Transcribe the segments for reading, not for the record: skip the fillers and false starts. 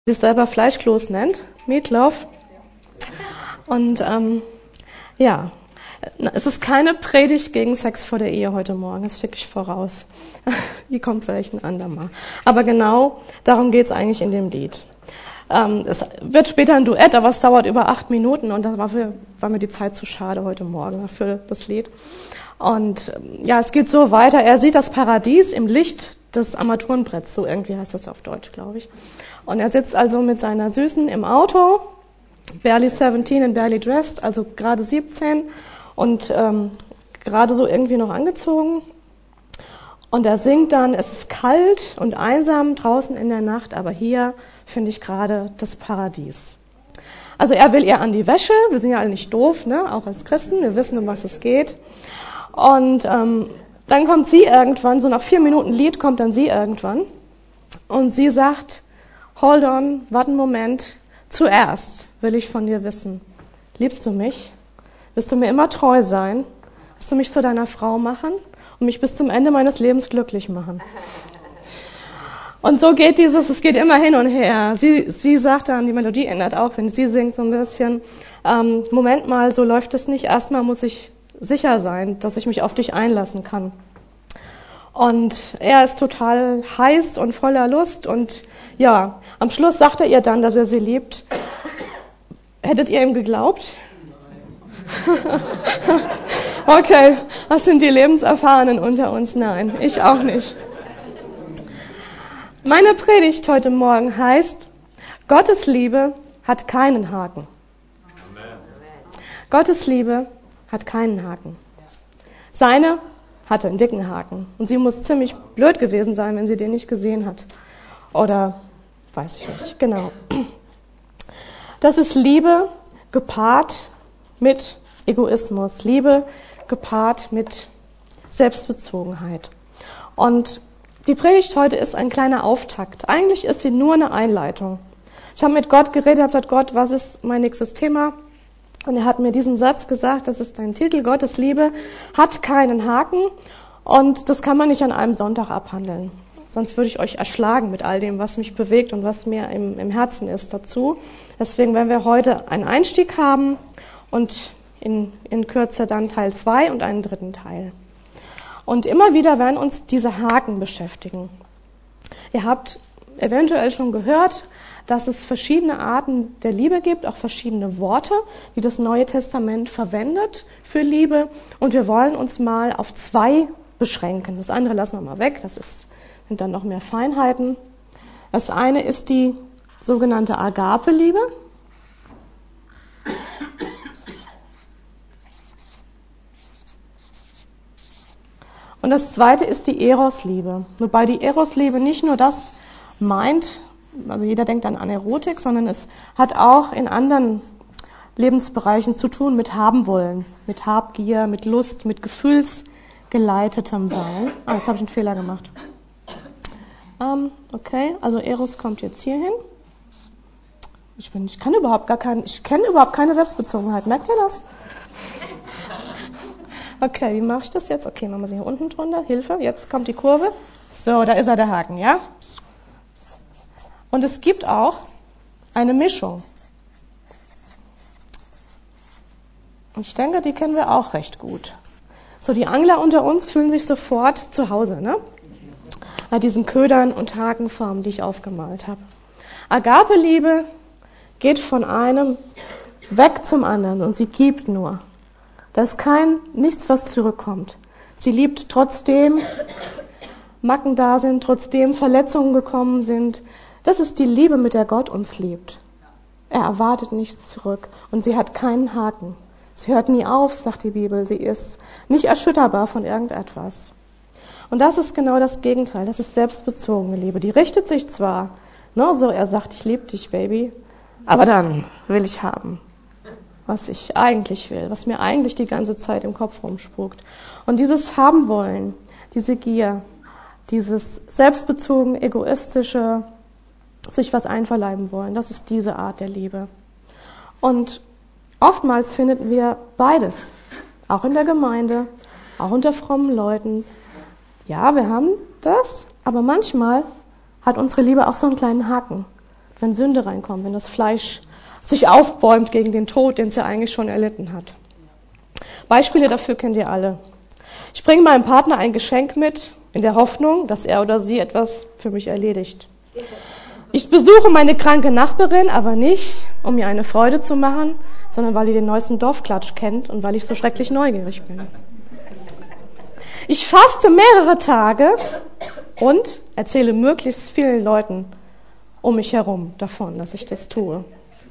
sich selber Fleischkloß nennt, Meatloaf. Und ja, es ist keine Predigt gegen Sex vor der Ehe heute Morgen, das schicke ich voraus. Die kommt vielleicht ein andermal. Aber genau darum geht's eigentlich in dem Lied. Es wird später ein Duett, aber es dauert über 8 Minuten und dafür war mir die Zeit zu schade heute Morgen für das Lied. Und ja, es geht so weiter. Er sieht das Paradies im Licht des Armaturenbretts, so irgendwie heißt das auf Deutsch, glaube ich. Und er sitzt also mit seiner Süßen im Auto, barely 17 and barely dressed, also gerade 17 und gerade so irgendwie noch angezogen. Und er singt dann, es ist kalt und einsam draußen in der Nacht, aber hier finde ich gerade das Paradies. Also er will ihr an die Wäsche, wir sind ja alle nicht doof, ne? Auch als Christen, wir wissen, um was es geht. Und dann kommt sie irgendwann, so nach 4 Minuten Lied kommt dann sie irgendwann und sie sagt, hold on, warte einen Moment, zuerst will ich von dir wissen, liebst du mich? Wirst du mir immer treu sein? Wirst du mich zu deiner Frau machen und mich bis zum Ende meines Lebens glücklich machen? Und so geht es geht immer hin und her. Sie sagt dann, die Melodie ändert auch, wenn sie singt so ein bisschen, Moment mal, so läuft es nicht, erstmal muss ich sicher sein, dass ich mich auf dich einlassen kann. Und er ist total heiß und voller Lust und ja, am Schluss sagt er ihr dann, dass er sie liebt. Hättet ihr ihm geglaubt? Okay, was sind die Lebenserfahrenen unter uns? Nein, ich auch nicht. Meine Predigt heute Morgen heißt, Gottes Liebe hat keinen Haken. Gottes Liebe hat keinen Haken. Seine hatte einen dicken Haken. Und sie muss ziemlich blöd gewesen sein, wenn sie den nicht gesehen hat. Oder weiß ich nicht, genau. Das ist Liebe gepaart mit Egoismus. Liebe gepaart mit Selbstbezogenheit. Und die Predigt heute ist ein kleiner Auftakt. Eigentlich ist sie nur eine Einleitung. Ich habe mit Gott geredet, habe gesagt, Gott, was ist mein nächstes Thema? Und er hat mir diesen Satz gesagt, das ist dein Titel, Gottes Liebe hat keinen Haken und das kann man nicht an einem Sonntag abhandeln. Sonst würde ich euch erschlagen mit all dem, was mich bewegt und was mir im Herzen ist dazu. Deswegen werden wir heute einen Einstieg haben und in Kürze dann Teil 2 und einen dritten Teil. Und immer wieder werden uns diese Haken beschäftigen. Ihr habt eventuell schon gehört, dass es verschiedene Arten der Liebe gibt, auch verschiedene Worte, die das Neue Testament verwendet für Liebe. Und wir wollen uns mal auf 2 beschränken. Das andere lassen wir mal weg, sind dann noch mehr Feinheiten. Das eine ist die sogenannte Agape-Liebe. Und das zweite ist die Eros-Liebe. Wobei die Eros-Liebe nicht nur das meint, also jeder denkt dann an Erotik, sondern es hat auch in anderen Lebensbereichen zu tun mit haben wollen, mit Habgier, mit Lust, mit gefühlsgeleitetem Sein. Jetzt habe ich einen Fehler gemacht. Okay, also Eros kommt jetzt hier hin. Ich kenne überhaupt keine Selbstbezogenheit. Merkt ihr das? Okay, wie mache ich das jetzt? Okay, machen wir sie hier unten drunter. Hilfe, jetzt kommt die Kurve. So, da ist er, der Haken, ja? Und es gibt auch eine Mischung. Und ich denke, die kennen wir auch recht gut. So, die Angler unter uns fühlen sich sofort zu Hause, ne? Bei diesen Ködern und Hakenformen, die ich aufgemalt habe. Agape-Liebe geht von einem weg zum anderen und sie gibt nur. Da ist nichts, was zurückkommt. Sie liebt trotzdem Macken da sind, trotzdem Verletzungen gekommen sind. Das ist die Liebe, mit der Gott uns liebt. Er erwartet nichts zurück und sie hat keinen Haken. Sie hört nie auf, sagt die Bibel. Sie ist nicht erschütterbar von irgendetwas. Und das ist genau das Gegenteil. Das ist selbstbezogene Liebe. Die richtet sich zwar, so er sagt, ich liebe dich, Baby, aber dann will ich haben, was ich eigentlich will, was mir eigentlich die ganze Zeit im Kopf rumspukt. Und dieses Haben wollen, diese Gier, dieses selbstbezogene, egoistische, sich was einverleiben wollen, das ist diese Art der Liebe. Und oftmals finden wir beides, auch in der Gemeinde, auch unter frommen Leuten. Ja, wir haben das, aber manchmal hat unsere Liebe auch so einen kleinen Haken. wenn Sünde reinkommt, wenn das Fleisch sich aufbäumt gegen den Tod, den es ja eigentlich schon erlitten hat. Beispiele dafür kennt ihr alle. Ich bringe meinem Partner ein Geschenk mit, in der Hoffnung, dass er oder sie etwas für mich erledigt. Ich besuche meine kranke Nachbarin, aber nicht, um ihr eine Freude zu machen, sondern weil die den neuesten Dorfklatsch kennt und weil ich so schrecklich neugierig bin. Ich faste mehrere Tage und erzähle möglichst vielen Leuten um mich herum davon, dass ich das tue.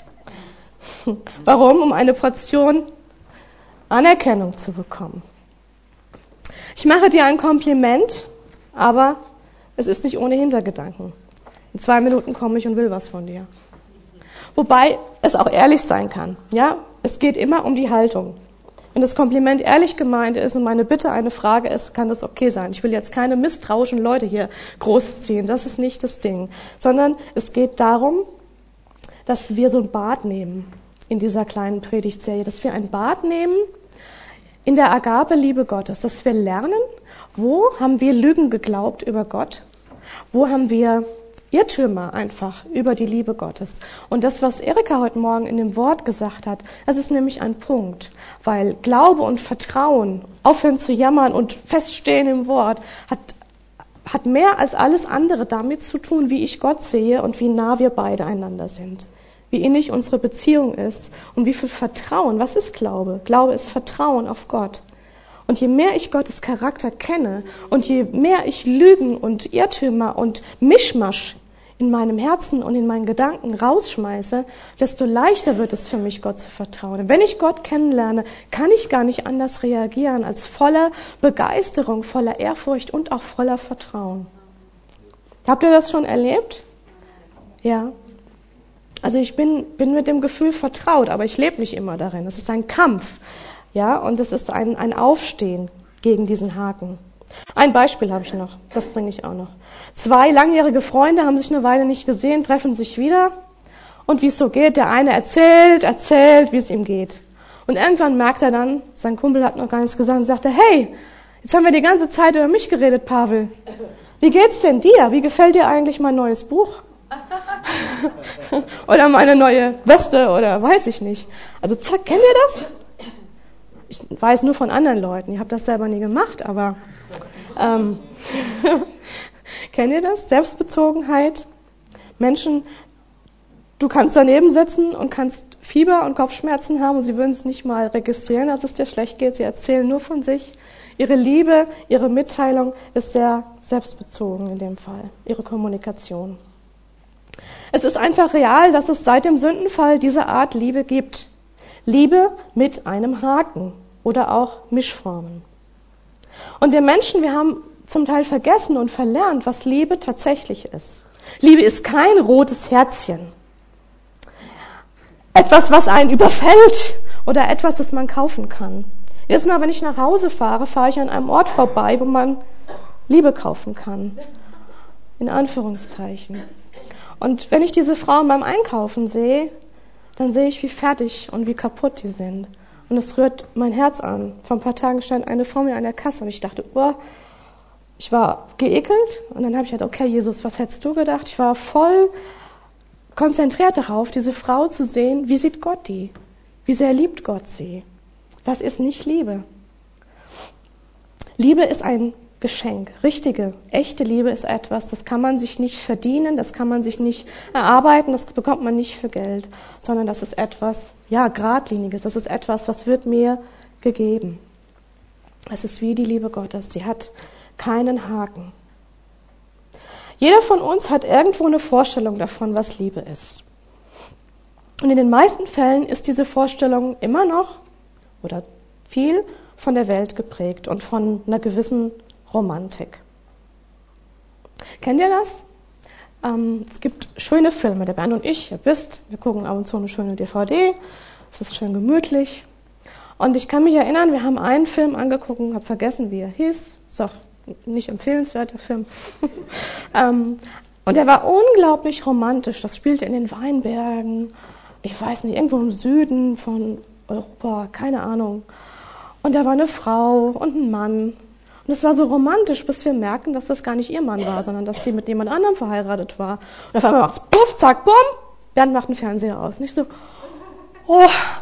Warum? Um eine Portion Anerkennung zu bekommen. Ich mache dir ein Kompliment, aber es ist nicht ohne Hintergedanken. In 2 Minuten komme ich und will was von dir. Wobei es auch ehrlich sein kann. Ja, es geht immer um die Haltung. Wenn das Kompliment ehrlich gemeint ist und meine Bitte eine Frage ist, kann das okay sein. Ich will jetzt keine misstrauischen Leute hier großziehen. Das ist nicht das Ding. Sondern es geht darum, dass wir so ein Bad nehmen in dieser kleinen Predigtserie. Dass wir ein Bad nehmen in der Agape-Liebe Gottes. Dass wir lernen, wo haben wir Lügen geglaubt über Gott? Wo haben wir Irrtümer einfach über die Liebe Gottes? Und das, was Erika heute Morgen in dem Wort gesagt hat, das ist nämlich ein Punkt. Weil Glaube und Vertrauen, aufhören zu jammern und feststehen im Wort, hat mehr als alles andere damit zu tun, wie ich Gott sehe und wie nah wir beide einander sind. Wie innig unsere Beziehung ist und wie viel Vertrauen. Was ist Glaube? Glaube ist Vertrauen auf Gott. Und je mehr ich Gottes Charakter kenne und je mehr ich Lügen und Irrtümer und Mischmasch in meinem Herzen und in meinen Gedanken rausschmeiße, desto leichter wird es für mich, Gott zu vertrauen. Und wenn ich Gott kennenlerne, kann ich gar nicht anders reagieren als voller Begeisterung, voller Ehrfurcht und auch voller Vertrauen. Habt ihr das schon erlebt? Ja. Also ich bin mit dem Gefühl vertraut, aber ich lebe nicht immer darin. Es ist ein Kampf. Ja, und es ist ein Aufstehen gegen diesen Haken. Ein Beispiel habe ich noch, das bringe ich auch noch. 2 langjährige Freunde haben sich eine Weile nicht gesehen, treffen sich wieder. Und wie es so geht, der eine erzählt, wie es ihm geht. Und irgendwann merkt er dann, sein Kumpel hat noch gar nichts gesagt, und sagt er, hey, jetzt haben wir die ganze Zeit über mich geredet, Pavel. Wie geht's denn dir? Wie gefällt dir eigentlich mein neues Buch? Oder meine neue Weste oder weiß ich nicht. Also zack, kennt ihr das? Ich weiß nur von anderen Leuten, ich habe das selber nie gemacht, aber kennt ihr das? Selbstbezogenheit. Menschen, du kannst daneben sitzen und kannst Fieber und Kopfschmerzen haben und sie würden es nicht mal registrieren, dass es dir schlecht geht. Sie erzählen nur von sich. Ihre Liebe, ihre Mitteilung ist sehr selbstbezogen in dem Fall, ihre Kommunikation. Es ist einfach real, dass es seit dem Sündenfall diese Art Liebe gibt. Liebe mit einem Haken oder auch Mischformen. Und wir Menschen, wir haben zum Teil vergessen und verlernt, was Liebe tatsächlich ist. Liebe ist kein rotes Herzchen. Etwas, was einen überfällt oder etwas, das man kaufen kann. Jedes Mal, wenn ich nach Hause fahre, fahre ich an einem Ort vorbei, wo man Liebe kaufen kann. In Anführungszeichen. Und wenn ich diese Frauen beim Einkaufen sehe, dann sehe ich, wie fertig und wie kaputt die sind. Und es rührt mein Herz an. Vor ein paar Tagen stand eine Frau mir an der Kasse und ich dachte, ich war geekelt. Und dann habe ich gedacht, okay, Jesus, was hättest du gedacht? Ich war voll konzentriert darauf, diese Frau zu sehen, wie sieht Gott die? Wie sehr liebt Gott sie? Das ist nicht Liebe. Liebe ist ein Geschenk. Richtige, echte Liebe ist etwas, das kann man sich nicht verdienen, das kann man sich nicht erarbeiten, das bekommt man nicht für Geld, sondern das ist etwas, Geradliniges, das ist etwas, was wird mir gegeben. Es ist wie die Liebe Gottes, sie hat keinen Haken. Jeder von uns hat irgendwo eine Vorstellung davon, was Liebe ist. Und in den meisten Fällen ist diese Vorstellung immer noch oder viel von der Welt geprägt und von einer gewissen Romantik. Kennt ihr das? Es gibt schöne Filme, der Bernd und ich, ihr wisst, wir gucken ab und zu eine schöne DVD, es ist schön gemütlich. Und ich kann mich erinnern, wir haben einen Film angeguckt, habe vergessen, wie er hieß, ist auch nicht empfehlenswerter Film. Und er war unglaublich romantisch, das spielte in den Weinbergen, ich weiß nicht, irgendwo im Süden von Europa, keine Ahnung. Und da war eine Frau und ein Mann. Und es war so romantisch, bis wir merken, dass das gar nicht ihr Mann war, sondern dass die mit jemand anderem verheiratet war. Und auf einmal macht's puff, zack, bumm, Bernd macht den Fernseher aus. Nicht so, oh,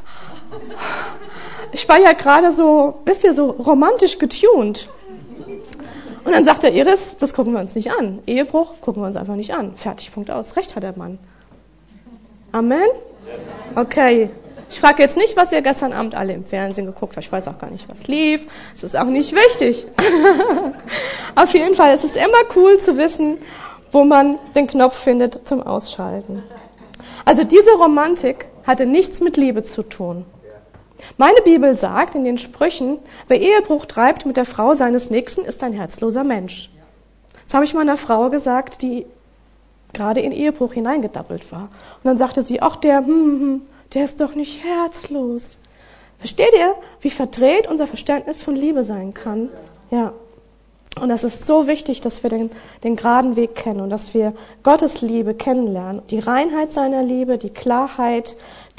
ich war ja gerade so, wisst ihr, so romantisch getuned. Und dann sagt der Iris, das gucken wir uns nicht an. Ehebruch gucken wir uns einfach nicht an. Fertig, Punkt aus. Recht hat der Mann. Amen? Okay. Ich frage jetzt nicht, was ihr gestern Abend alle im Fernsehen geguckt habt. Ich weiß auch gar nicht, was lief. Es ist auch nicht wichtig. Auf jeden Fall ist es immer cool zu wissen, wo man den Knopf findet zum Ausschalten. Also diese Romantik hatte nichts mit Liebe zu tun. Meine Bibel sagt in den Sprüchen, wer Ehebruch treibt mit der Frau seines Nächsten, ist ein herzloser Mensch. Das habe ich meiner Frau gesagt, die gerade in Ehebruch hineingedappelt war. Und dann sagte sie, ach der ist doch nicht herzlos. Versteht ihr, wie verdreht unser Verständnis von Liebe sein kann? Ja. Und das ist so wichtig, dass wir den geraden Weg kennen und dass wir Gottes Liebe kennenlernen. Die Reinheit seiner Liebe, die Klarheit,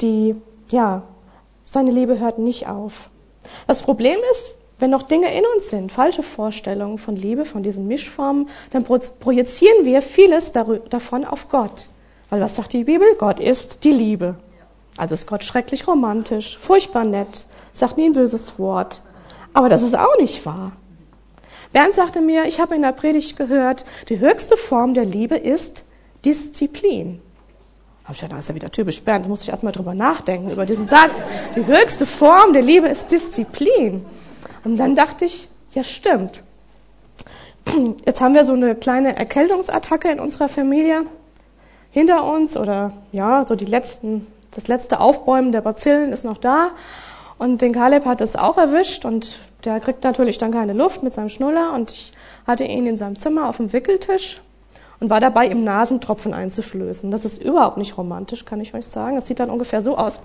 seine Liebe hört nicht auf. Das Problem ist, wenn noch Dinge in uns sind, falsche Vorstellungen von Liebe, von diesen Mischformen, dann projizieren wir vieles davon auf Gott. Weil was sagt die Bibel? Gott ist die Liebe. Also ist Gott schrecklich romantisch, furchtbar nett, sagt nie ein böses Wort. Aber das ist auch nicht wahr. Bernd sagte mir, ich habe in der Predigt gehört, die höchste Form der Liebe ist Disziplin. Habe ich gedacht, das ist ja wieder typisch Bernd, da muss ich erstmal drüber nachdenken, über diesen Satz. Die höchste Form der Liebe ist Disziplin. Und dann dachte ich, ja stimmt. Jetzt haben wir so eine kleine Erkältungsattacke in unserer Familie hinter uns oder ja, so das letzte Aufbäumen der Bazillen ist noch da. Und den Kaleb hat es auch erwischt und der kriegt natürlich dann keine Luft mit seinem Schnuller und ich hatte ihn in seinem Zimmer auf dem Wickeltisch und war dabei, ihm Nasentropfen einzuflößen. Das ist überhaupt nicht romantisch, kann ich euch sagen. Das sieht dann ungefähr so aus.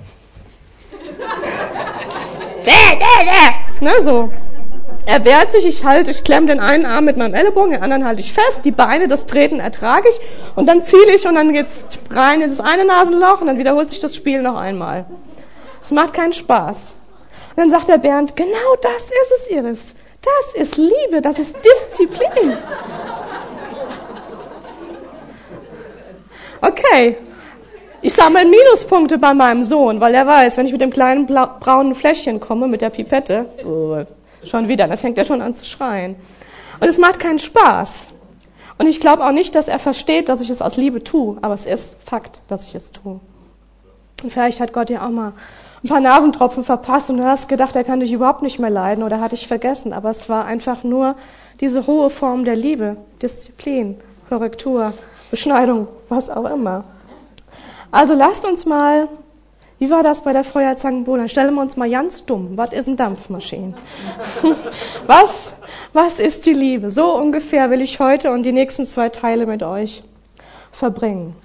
Ne, so. Er wehrt sich, ich klemme den einen Arm mit meinem Ellenbogen, den anderen halte ich fest, die Beine, das Treten ertrage ich und dann ziele ich und dann geht's rein in das eine Nasenloch und dann wiederholt sich das Spiel noch einmal. Es macht keinen Spaß. Und dann sagt der Bernd, genau das ist es, Iris. Das ist Liebe, das ist Disziplin. Okay, ich sammle Minuspunkte bei meinem Sohn, weil er weiß, wenn ich mit dem kleinen braunen Fläschchen komme, mit der Pipette, schon wieder, dann fängt er schon an zu schreien. Und es macht keinen Spaß. Und ich glaube auch nicht, dass er versteht, dass ich es aus Liebe tue, aber es ist Fakt, dass ich es tue. Und vielleicht hat Gott dir auch mal ein paar Nasentropfen verpasst und du hast gedacht, er kann dich überhaupt nicht mehr leiden oder hat dich vergessen. Aber es war einfach nur diese hohe Form der Liebe, Disziplin, Korrektur, Beschneidung, was auch immer. Also lasst uns mal, wie war das bei der Feuerzangenbowle? Stellen wir uns mal ganz dumm. Was ist eine Dampfmaschine? Was ist die Liebe? So ungefähr will ich heute und die nächsten 2 Teile mit euch verbringen.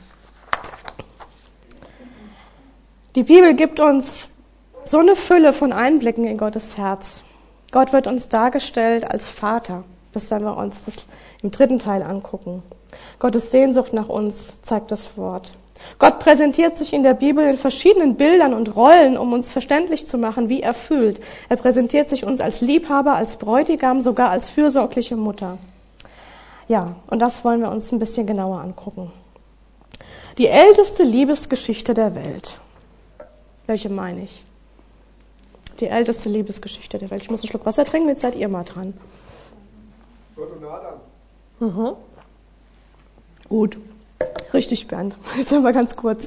Die Bibel gibt uns so eine Fülle von Einblicken in Gottes Herz. Gott wird uns dargestellt als Vater. Das werden wir uns im 3. Teil angucken. Gottes Sehnsucht nach uns zeigt das Wort. Gott präsentiert sich in der Bibel in verschiedenen Bildern und Rollen, um uns verständlich zu machen, wie er fühlt. Er präsentiert sich uns als Liebhaber, als Bräutigam, sogar als fürsorgliche Mutter. Ja, und das wollen wir uns ein bisschen genauer angucken. Die älteste Liebesgeschichte der Welt. Welche meine ich? Die älteste Liebesgeschichte der Welt. Ich muss einen Schluck Wasser trinken, jetzt seid ihr mal dran. Gott und Adam. Mhm. Gut. Richtig, Bernd. Jetzt sind wir ganz kurz.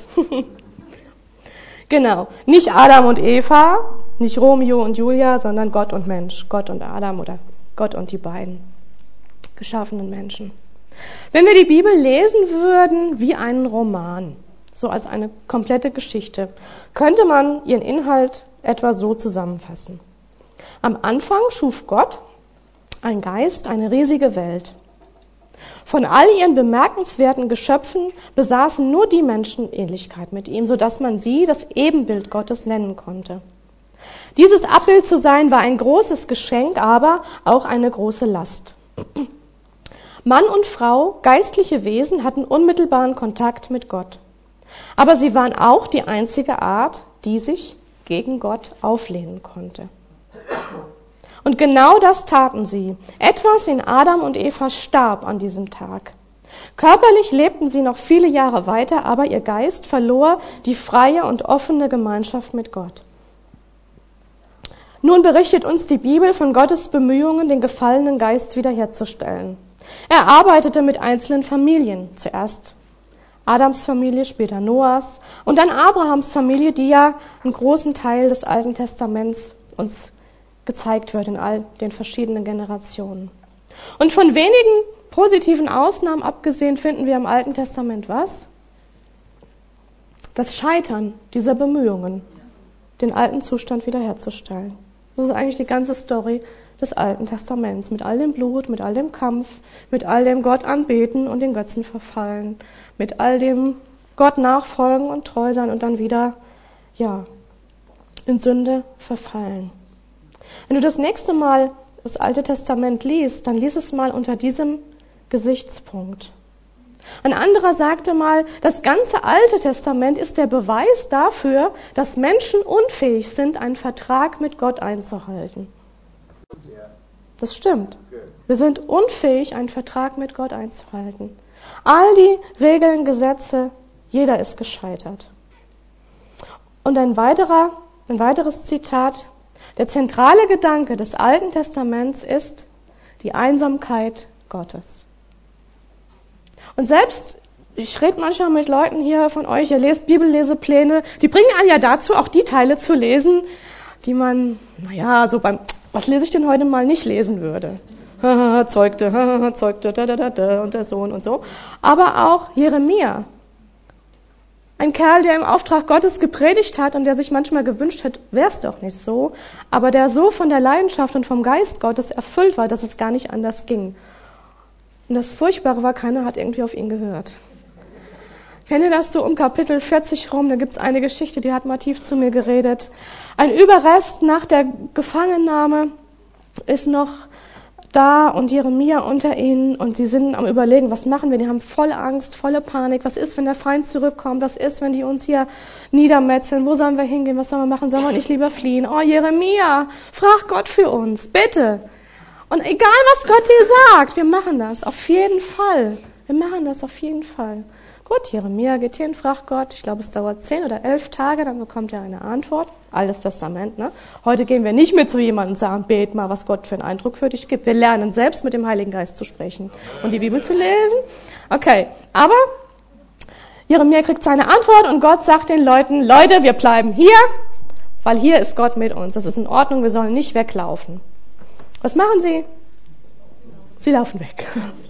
Genau. Nicht Adam und Eva, nicht Romeo und Julia, sondern Gott und Mensch. Gott und Adam oder Gott und die beiden geschaffenen Menschen. Wenn wir die Bibel lesen würden wie einen Roman, so als eine komplette Geschichte, könnte man ihren Inhalt etwa so zusammenfassen. Am Anfang schuf Gott, ein Geist, eine riesige Welt. Von all ihren bemerkenswerten Geschöpfen besaßen nur die Menschen Ähnlichkeit mit ihm, sodass man sie das Ebenbild Gottes nennen konnte. Dieses Abbild zu sein war ein großes Geschenk, aber auch eine große Last. Mann und Frau, geistliche Wesen, hatten unmittelbaren Kontakt mit Gott. Aber sie waren auch die einzige Art, die sich gegen Gott auflehnen konnte. Und genau das taten sie. Etwas in Adam und Eva starb an diesem Tag. Körperlich lebten sie noch viele Jahre weiter, aber ihr Geist verlor die freie und offene Gemeinschaft mit Gott. Nun berichtet uns die Bibel von Gottes Bemühungen, den gefallenen Geist wiederherzustellen. Er arbeitete mit einzelnen Familien. Zuerst Adams Familie, später Noahs und dann Abrahams Familie, die ja einen großen Teil des Alten Testaments uns gezeigt wird in all den verschiedenen Generationen. Und von wenigen positiven Ausnahmen abgesehen finden wir im Alten Testament was? Das Scheitern dieser Bemühungen, den alten Zustand wiederherzustellen. Das ist eigentlich die ganze Story des Alten Testaments, mit all dem Blut, mit all dem Kampf, mit all dem Gott anbeten und den Götzen verfallen, mit all dem Gott nachfolgen und treu sein und dann wieder, in Sünde verfallen. Wenn du das nächste Mal das Alte Testament liest, dann lies es mal unter diesem Gesichtspunkt. Ein anderer sagte mal, das ganze Alte Testament ist der Beweis dafür, dass Menschen unfähig sind, einen Vertrag mit Gott einzuhalten. Das stimmt. Wir sind unfähig, einen Vertrag mit Gott einzuhalten. All die Regeln, Gesetze, jeder ist gescheitert. Und ein weiteres Zitat: Der zentrale Gedanke des Alten Testaments ist die Einsamkeit Gottes. Und selbst, ich rede manchmal mit Leuten hier von euch, ihr lest Bibellesepläne, die bringen einen ja dazu, auch die Teile zu lesen, die man, was lese ich denn heute mal nicht lesen würde? Zeugte, und der Sohn und so. Aber auch Jeremia. Ein Kerl, der im Auftrag Gottes gepredigt hat und der sich manchmal gewünscht hat, wär's doch nicht so, aber der so von der Leidenschaft und vom Geist Gottes erfüllt war, dass es gar nicht anders ging. Und das Furchtbare war, keiner hat irgendwie auf ihn gehört. Kennt ihr das so um Kapitel 40 rum? Da gibt's eine Geschichte, die hat mal tief zu mir geredet. Ein Überrest nach der Gefangennahme ist noch da und Jeremia unter ihnen und sie sind am Überlegen, was machen wir? Die haben volle Angst, volle Panik. Was ist, wenn der Feind zurückkommt? Was ist, wenn die uns hier niedermetzeln? Wo sollen wir hingehen? Was sollen wir machen? Sollen wir nicht lieber fliehen? Oh, Jeremia, frag Gott für uns, bitte. Und egal, was Gott dir sagt, wir machen das auf jeden Fall. Wir machen das auf jeden Fall. Gut, Jeremia geht hin, fragt Gott. Ich glaube, es dauert 10 oder 11 Tage, dann bekommt er eine Antwort. Altes Testament, ne? Heute gehen wir nicht mehr zu jemandem und sagen, bet mal, was Gott für einen Eindruck für dich gibt. Wir lernen selbst mit dem Heiligen Geist zu sprechen und die Bibel zu lesen. Okay, aber Jeremia kriegt seine Antwort und Gott sagt den Leuten, Leute, wir bleiben hier, weil hier ist Gott mit uns. Das ist in Ordnung, wir sollen nicht weglaufen. Was machen sie? Sie laufen weg.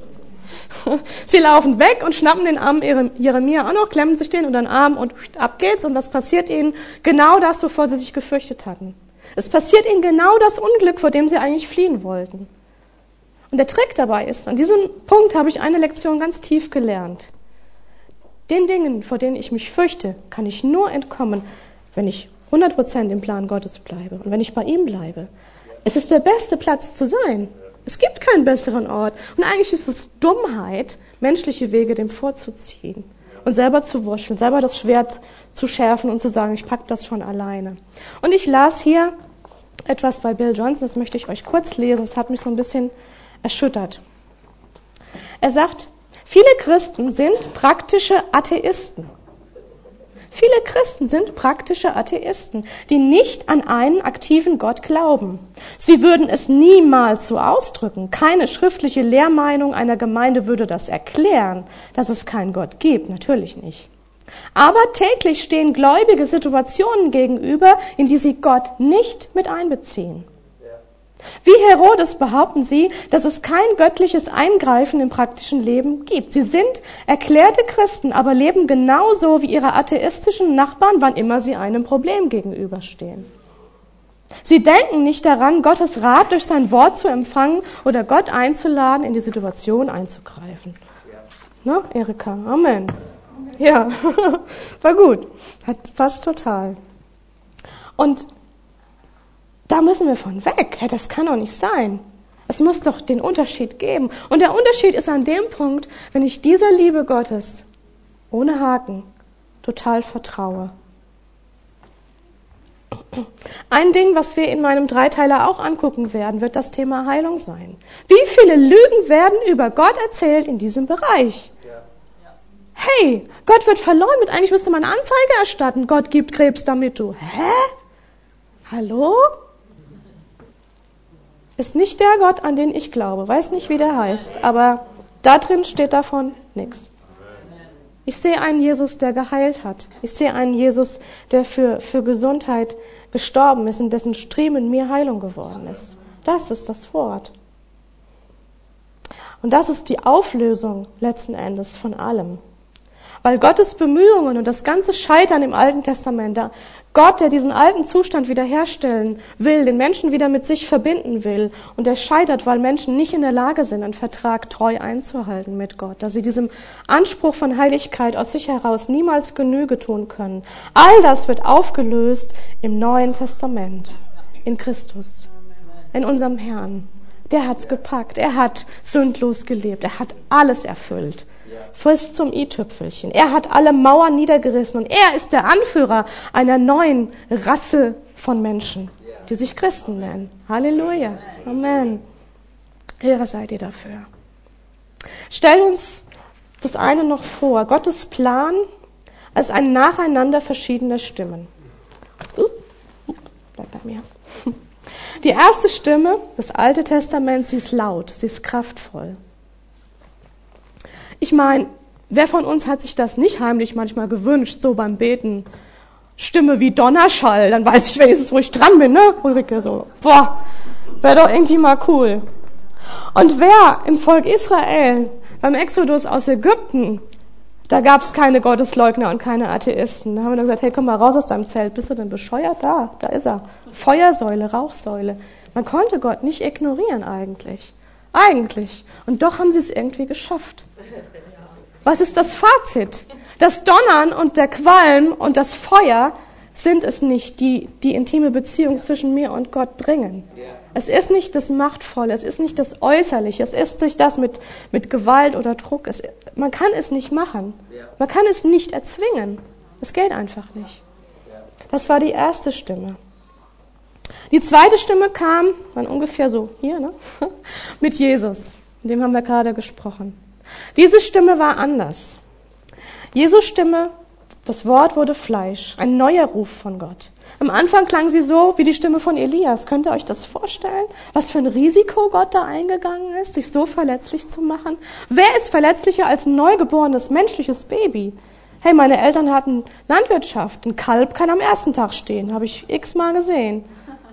Sie laufen weg und schnappen den armen Jeremia auch noch, klemmen sich den unter den Arm und ab geht's. Und was passiert ihnen? Genau das, wovor sie sich gefürchtet hatten. Es passiert ihnen genau das Unglück, vor dem sie eigentlich fliehen wollten. Und der Trick dabei ist, an diesem Punkt habe ich eine Lektion ganz tief gelernt. Den Dingen, vor denen ich mich fürchte, kann ich nur entkommen, wenn ich 100% im Plan Gottes bleibe und wenn ich bei ihm bleibe. Es ist der beste Platz zu sein. Es gibt keinen besseren Ort. Und eigentlich ist es Dummheit, menschliche Wege dem vorzuziehen und selber zu wurschteln, selber das Schwert zu schärfen und zu sagen, ich packe das schon alleine. Und ich las hier etwas bei Bill Johnson, das möchte ich euch kurz lesen, das hat mich so ein bisschen erschüttert. Er sagt, viele Christen sind praktische Atheisten. Viele Christen sind praktische Atheisten, die nicht an einen aktiven Gott glauben. Sie würden es niemals so ausdrücken. Keine schriftliche Lehrmeinung einer Gemeinde würde das erklären, dass es keinen Gott gibt. Natürlich nicht. Aber täglich stehen Gläubige Situationen gegenüber, in die sie Gott nicht mit einbeziehen. Wie Herodes behaupten sie, dass es kein göttliches Eingreifen im praktischen Leben gibt. Sie sind erklärte Christen, aber leben genauso wie ihre atheistischen Nachbarn, wann immer sie einem Problem gegenüberstehen. Sie denken nicht daran, Gottes Rat durch sein Wort zu empfangen oder Gott einzuladen, in die Situation einzugreifen. Na, Erika? Amen. Ja, war gut. Passt total. Und da müssen wir von weg. Das kann doch nicht sein. Es muss doch den Unterschied geben. Und der Unterschied ist an dem Punkt, wenn ich dieser Liebe Gottes ohne Haken total vertraue. Ein Ding, was wir in meinem Dreiteiler auch angucken werden, wird das Thema Heilung sein. Wie viele Lügen werden über Gott erzählt in diesem Bereich? Hey, Gott wird verleumdet. Eigentlich müsste man Anzeige erstatten. Gott gibt Krebs, damit du. Hä? Hallo? Ist nicht der Gott, an den ich glaube. Weiß nicht, wie der heißt. Aber da drin steht davon nichts. Ich sehe einen Jesus, der geheilt hat. Ich sehe einen Jesus, der für Gesundheit gestorben ist und dessen Striemen in mir Heilung geworden ist. Das ist das Wort. Und das ist die Auflösung letzten Endes von allem. Weil Gottes Bemühungen und das ganze Scheitern im Alten Testament, Gott, der diesen alten Zustand wiederherstellen will, den Menschen wieder mit sich verbinden will, und der scheitert, weil Menschen nicht in der Lage sind, einen Vertrag treu einzuhalten mit Gott, dass sie diesem Anspruch von Heiligkeit aus sich heraus niemals Genüge tun können. All das wird aufgelöst im Neuen Testament, in Christus, in unserem Herrn. Der hat's gepackt, er hat sündlos gelebt, er hat alles erfüllt. Bis zum i-Tüpfelchen. Er hat alle Mauern niedergerissen und er ist der Anführer einer neuen Rasse von Menschen, die sich Christen nennen. Halleluja. Amen. Ehre sei dir dafür. Stell uns das eine noch vor. Gottes Plan als ein Nacheinander verschiedener Stimmen. Bleib bei mir. Die erste Stimme, das Alte Testament, sie ist laut, sie ist kraftvoll. Ich meine, wer von uns hat sich das nicht heimlich manchmal gewünscht, so beim Beten? Stimme wie Donnerschall, dann weiß ich wenigstens, wo ich dran bin, ne? Ulrike so, boah, wäre doch irgendwie mal cool. Und wer im Volk Israel beim Exodus aus Ägypten, da gab es keine Gottesleugner und keine Atheisten. Da haben wir dann gesagt, hey, komm mal raus aus deinem Zelt, bist du denn bescheuert? Da ist er. Feuersäule, Rauchsäule. Man konnte Gott nicht ignorieren eigentlich. Und doch haben sie es irgendwie geschafft. Was ist das Fazit? Das Donnern und der Qualm und das Feuer sind es nicht, die intime Beziehung zwischen mir und Gott bringen. Es ist nicht das Machtvolle, es ist nicht das Äußerliche, es ist nicht das mit Gewalt oder Druck. Man kann es nicht machen. Man kann es nicht erzwingen. Es geht einfach nicht. Das war die erste Stimme. Die zweite Stimme kam, dann ungefähr so hier, ne? Mit Jesus. Mit dem haben wir gerade gesprochen. Diese Stimme war anders. Jesus Stimme, das Wort wurde Fleisch, ein neuer Ruf von Gott. Am Anfang klang sie so wie die Stimme von Elias. Könnt ihr euch das vorstellen? Was für ein Risiko Gott da eingegangen ist, sich so verletzlich zu machen? Wer ist verletzlicher als ein neugeborenes menschliches Baby? Hey, meine Eltern hatten Landwirtschaft. Ein Kalb kann am ersten Tag stehen, habe ich x-mal gesehen.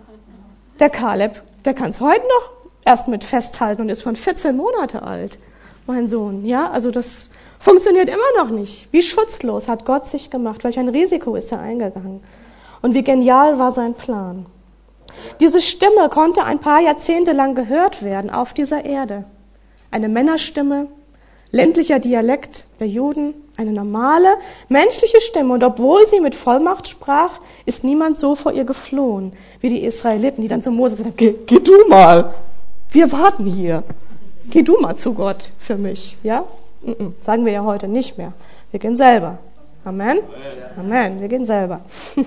Der Kaleb, der kann es heute noch erst mit festhalten und ist schon 14 Monate alt, mein Sohn. Ja, also das funktioniert immer noch nicht. Wie schutzlos hat Gott sich gemacht? Welch ein Risiko ist er eingegangen? Und wie genial war sein Plan? Diese Stimme konnte ein paar Jahrzehnte lang gehört werden auf dieser Erde. Eine Männerstimme, ländlicher Dialekt der Juden, eine normale, menschliche Stimme. Und obwohl sie mit Vollmacht sprach, ist niemand so vor ihr geflohen, wie die Israeliten, die dann zu Mose gesagt haben, geh du mal, wir warten hier. Geh du mal zu Gott für mich, ja? Sagen wir ja heute nicht mehr. Wir gehen selber. Amen? Amen, wir gehen selber.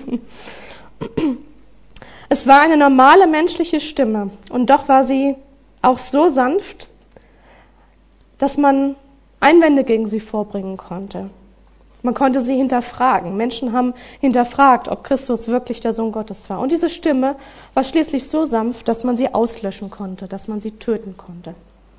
Es war eine normale menschliche Stimme und doch war sie auch so sanft, dass man Einwände gegen sie vorbringen konnte. Man konnte sie hinterfragen. Menschen haben hinterfragt, ob Christus wirklich der Sohn Gottes war. Und diese Stimme war schließlich so sanft, dass man sie auslöschen konnte, dass man sie töten konnte.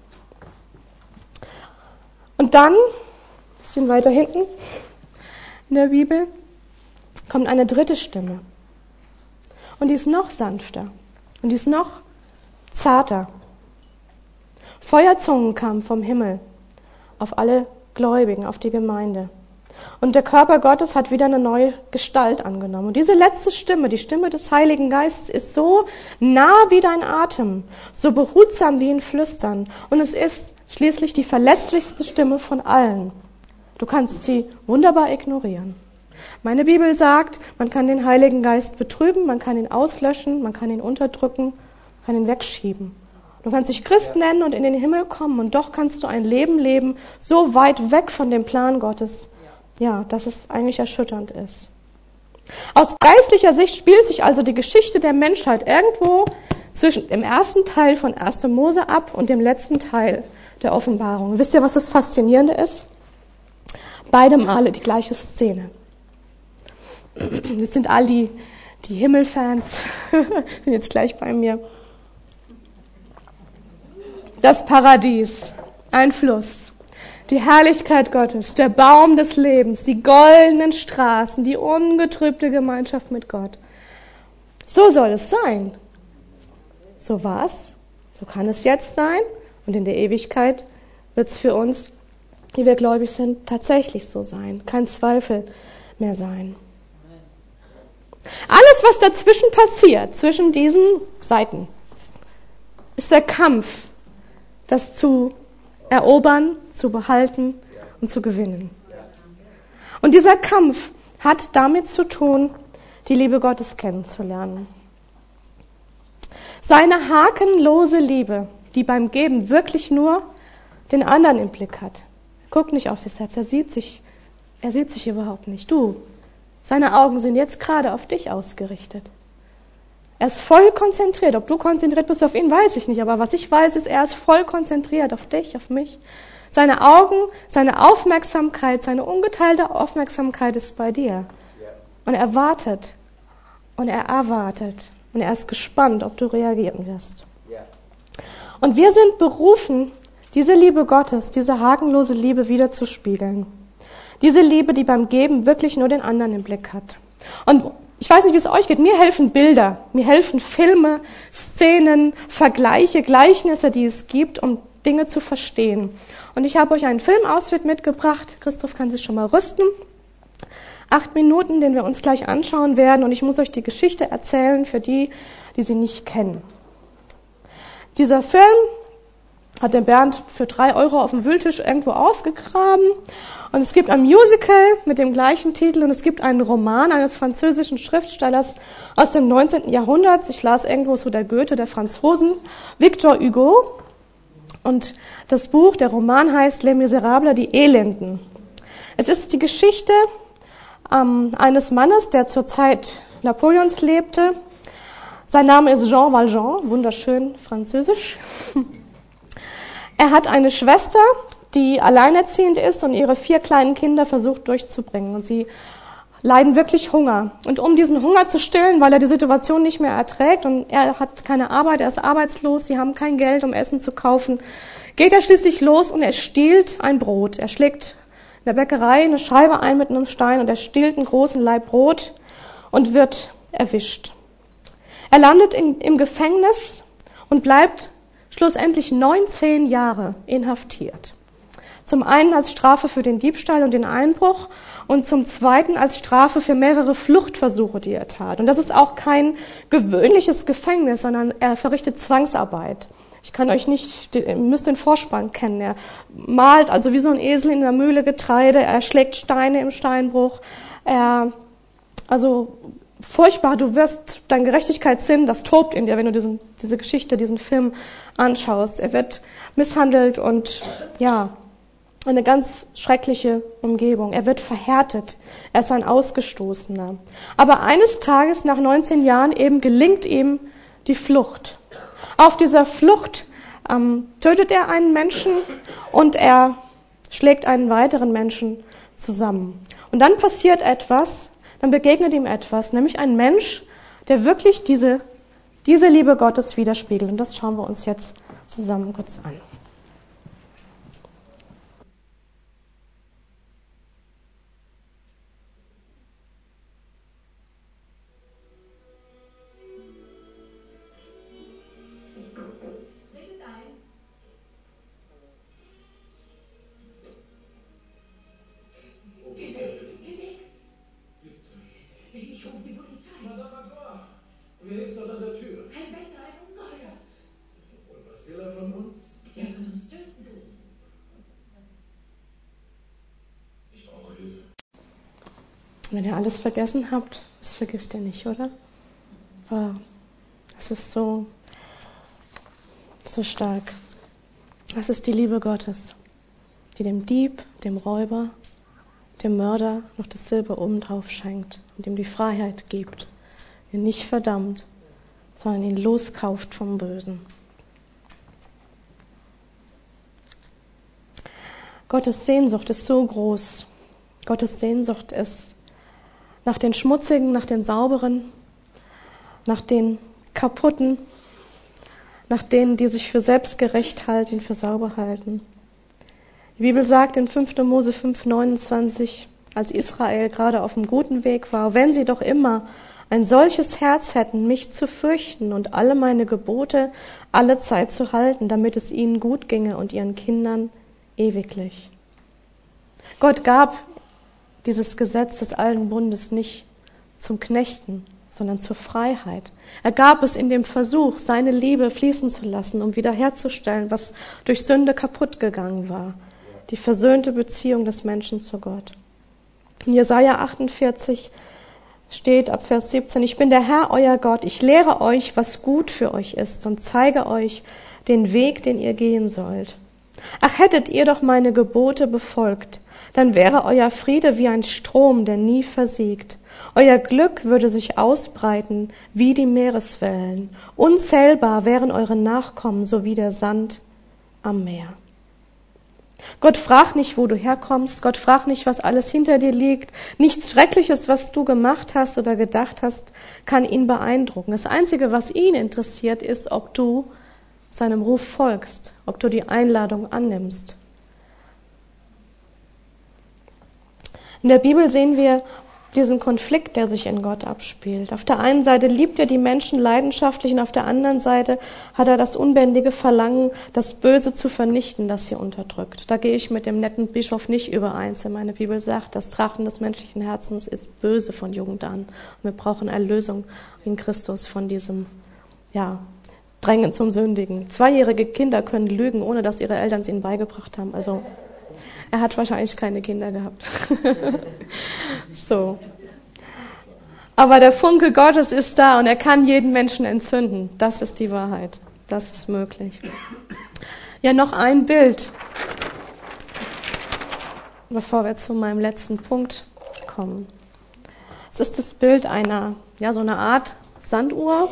Und dann, ein bisschen weiter hinten in der Bibel, kommt eine dritte Stimme. Und die ist noch sanfter. Und die ist noch zarter. Feuerzungen kamen vom Himmel auf alle Gläubigen, auf die Gemeinde. Und der Körper Gottes hat wieder eine neue Gestalt angenommen. Und diese letzte Stimme, die Stimme des Heiligen Geistes, ist so nah wie dein Atem, so behutsam wie ein Flüstern. Und es ist schließlich die verletzlichste Stimme von allen. Du kannst sie wunderbar ignorieren. Meine Bibel sagt, man kann den Heiligen Geist betrüben, man kann ihn auslöschen, man kann ihn unterdrücken, man kann ihn wegschieben. Du kannst dich Christ nennen und in den Himmel kommen und doch kannst du ein Leben leben, so weit weg von dem Plan Gottes, ja, dass es eigentlich erschütternd ist. Aus geistlicher Sicht spielt sich also die Geschichte der Menschheit irgendwo zwischen dem ersten Teil von 1. Mose ab und dem letzten Teil der Offenbarung. Wisst ihr, was das Faszinierende ist? Beide Male die gleiche Szene. Jetzt sind all die Himmelfans sind jetzt gleich bei mir. Das Paradies, ein Fluss, die Herrlichkeit Gottes, der Baum des Lebens, die goldenen Straßen, die ungetrübte Gemeinschaft mit Gott. So soll es sein. So war es, so kann es jetzt sein und in der Ewigkeit wird es für uns, die wir gläubig sind, tatsächlich so sein. Kein Zweifel mehr sein. Alles, was dazwischen passiert, zwischen diesen Seiten, ist der Kampf, das zu erobern, zu behalten und zu gewinnen. Und dieser Kampf hat damit zu tun, die Liebe Gottes kennenzulernen. Seine hakenlose Liebe, die beim Geben wirklich nur den anderen im Blick hat. Er guckt nicht auf sich selbst, er sieht sich überhaupt nicht. Seine Augen sind jetzt gerade auf dich ausgerichtet. Er ist voll konzentriert. Ob du konzentriert bist auf ihn, weiß ich nicht. Aber was ich weiß, ist, er ist voll konzentriert auf dich, auf mich. Seine Augen, seine Aufmerksamkeit, seine ungeteilte Aufmerksamkeit ist bei dir. Und er wartet. Und er erwartet. Und er ist gespannt, ob du reagieren wirst. Und wir sind berufen, diese Liebe Gottes, diese hakenlose Liebe wiederzuspiegeln. Diese Liebe, die beim Geben wirklich nur den anderen im Blick hat. Und ich weiß nicht, wie es euch geht. Mir helfen Bilder, mir helfen Filme, Szenen, Vergleiche, Gleichnisse, die es gibt, um Dinge zu verstehen. Und ich habe euch einen Filmausschnitt mitgebracht. Christoph kann sich schon mal rüsten. 8 Minuten, den wir uns gleich anschauen werden. Und ich muss euch die Geschichte erzählen für die, die sie nicht kennen. Dieser Film hat der Bernd für 3 € auf dem Wühltisch irgendwo ausgegraben. Und es gibt ein Musical mit dem gleichen Titel und es gibt einen Roman eines französischen Schriftstellers aus dem 19. Jahrhundert. Ich las irgendwo so der Goethe der Franzosen, Victor Hugo. Und das Buch, der Roman heißt Les Miserables, die Elenden. Es ist die Geschichte eines Mannes, der zur Zeit Napoleons lebte. Sein Name ist Jean Valjean, wunderschön französisch. Er hat eine Schwester, die alleinerziehend ist und ihre 4 kleinen Kinder versucht durchzubringen. Und sie leiden wirklich Hunger. Und um diesen Hunger zu stillen, weil er die Situation nicht mehr erträgt und er hat keine Arbeit, er ist arbeitslos, sie haben kein Geld, um Essen zu kaufen, geht er schließlich los und er stiehlt ein Brot. Er schlägt in der Bäckerei eine Scheibe ein mit einem Stein und er stiehlt einen großen Laib Brot und wird erwischt. Er landet im Gefängnis und bleibt schlussendlich 19 Jahre inhaftiert. Zum einen als Strafe für den Diebstahl und den Einbruch und zum zweiten als Strafe für mehrere Fluchtversuche, die er tat. Und das ist auch kein gewöhnliches Gefängnis, sondern er verrichtet Zwangsarbeit. Ich kann euch nicht, ihr müsst den Vorspann kennen. Er mahlt also wie so ein Esel in der Mühle Getreide, er schlägt Steine im Steinbruch. Also furchtbar, du wirst, dein Gerechtigkeitssinn, das tobt in dir, wenn du diese Geschichte, diesen Film anschaust. Er wird misshandelt und eine ganz schreckliche Umgebung. Er wird verhärtet. Er ist ein Ausgestoßener. Aber eines Tages, nach 19 Jahren, eben gelingt ihm die Flucht. Auf dieser Flucht tötet er einen Menschen und er schlägt einen weiteren Menschen zusammen. Und dann passiert etwas, dann begegnet ihm etwas, nämlich ein Mensch, der wirklich diese Liebe Gottes widerspiegelt. Und das schauen wir uns jetzt zusammen kurz an. Wer ist dort an der Tür? Ein Bettler, ein Ungeheuer. Und was will er von uns? Er wird uns töten, du. Ich brauche Hilfe. Wenn ihr alles vergessen habt, das vergisst ihr nicht, oder? Aber es ist so stark. Das ist die Liebe Gottes, die dem Dieb, dem Räuber, dem Mörder noch das Silber obendrauf schenkt. und ihm die Freiheit gibt, ihn nicht verdammt, sondern ihn loskauft vom Bösen. Gottes Sehnsucht ist so groß. Gottes Sehnsucht ist nach den Schmutzigen, nach den Sauberen, nach den Kaputten, nach denen, die sich für selbstgerecht halten, für sauber halten. Die Bibel sagt in 5. Mose 5,29, als Israel gerade auf dem guten Weg war: Wenn sie doch immer ein solches Herz hätten, mich zu fürchten und alle meine Gebote alle Zeit zu halten, damit es ihnen gut ginge und ihren Kindern ewiglich. Gott gab dieses Gesetz des alten Bundes nicht zum Knechten, sondern zur Freiheit. Er gab es in dem Versuch, seine Liebe fließen zu lassen, um wiederherzustellen, was durch Sünde kaputt gegangen war. Die versöhnte Beziehung des Menschen zu Gott. In Jesaja 48 steht ab Vers 17: Ich bin der Herr, euer Gott. Ich lehre euch, was gut für euch ist und zeige euch den Weg, den ihr gehen sollt. Ach, hättet ihr doch meine Gebote befolgt, dann wäre euer Friede wie ein Strom, der nie versiegt. Euer Glück würde sich ausbreiten wie die Meereswellen. Unzählbar wären eure Nachkommen, so wie der Sand am Meer. Gott fragt nicht, wo du herkommst. Gott fragt nicht, was alles hinter dir liegt. Nichts Schreckliches, was du gemacht hast oder gedacht hast, kann ihn beeindrucken. Das Einzige, was ihn interessiert, ist, ob du seinem Ruf folgst, ob du die Einladung annimmst. In der Bibel sehen wir diesen Konflikt, der sich in Gott abspielt. Auf der einen Seite liebt er die Menschen leidenschaftlich und auf der anderen Seite hat er das unbändige Verlangen, das Böse zu vernichten, das sie unterdrückt. Da gehe ich mit dem netten Bischof nicht überein, denn meine Bibel sagt, das Trachten des menschlichen Herzens ist böse von Jugend an. Und wir brauchen Erlösung in Christus von diesem, Drängen zum Sündigen. 2-jährige Kinder können lügen, ohne dass ihre Eltern es ihnen beigebracht haben. Also er hat wahrscheinlich keine Kinder gehabt. So. Aber der Funke Gottes ist da und er kann jeden Menschen entzünden. Das ist die Wahrheit. Das ist möglich. Ja, noch ein Bild, bevor wir zu meinem letzten Punkt kommen. Es ist das Bild einer, so eine Art Sanduhr.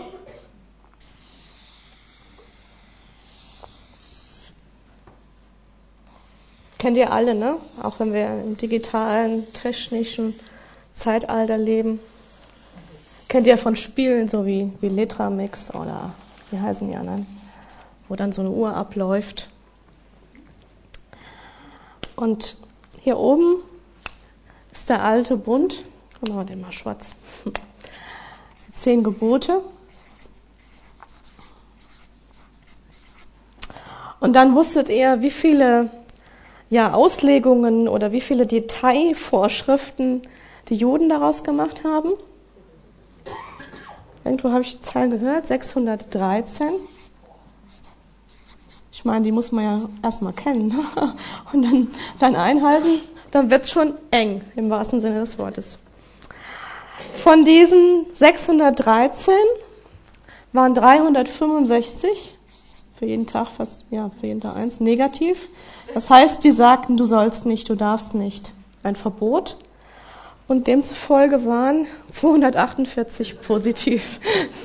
Kennt ihr alle, ne? Auch wenn wir im digitalen, technischen Zeitalter leben. Kennt ihr von Spielen, so wie Letramix oder wie heißen die anderen, wo dann so eine Uhr abläuft. Und hier oben ist der alte Bund. Machen wir den mal schwarz. 10 Gebote. Und dann wusstet ihr, wie viele Auslegungen oder wie viele Detailvorschriften die Juden daraus gemacht haben. Irgendwo habe ich die Zahl gehört, 613. Ich meine, die muss man ja erstmal kennen und dann einhalten, dann wird es schon eng, im wahrsten Sinne des Wortes. Von diesen 613 waren 365, für jeden Tag eins, negativ. Das heißt, sie sagten, du sollst nicht, du darfst nicht. Ein Verbot. Und demzufolge waren 248 positiv.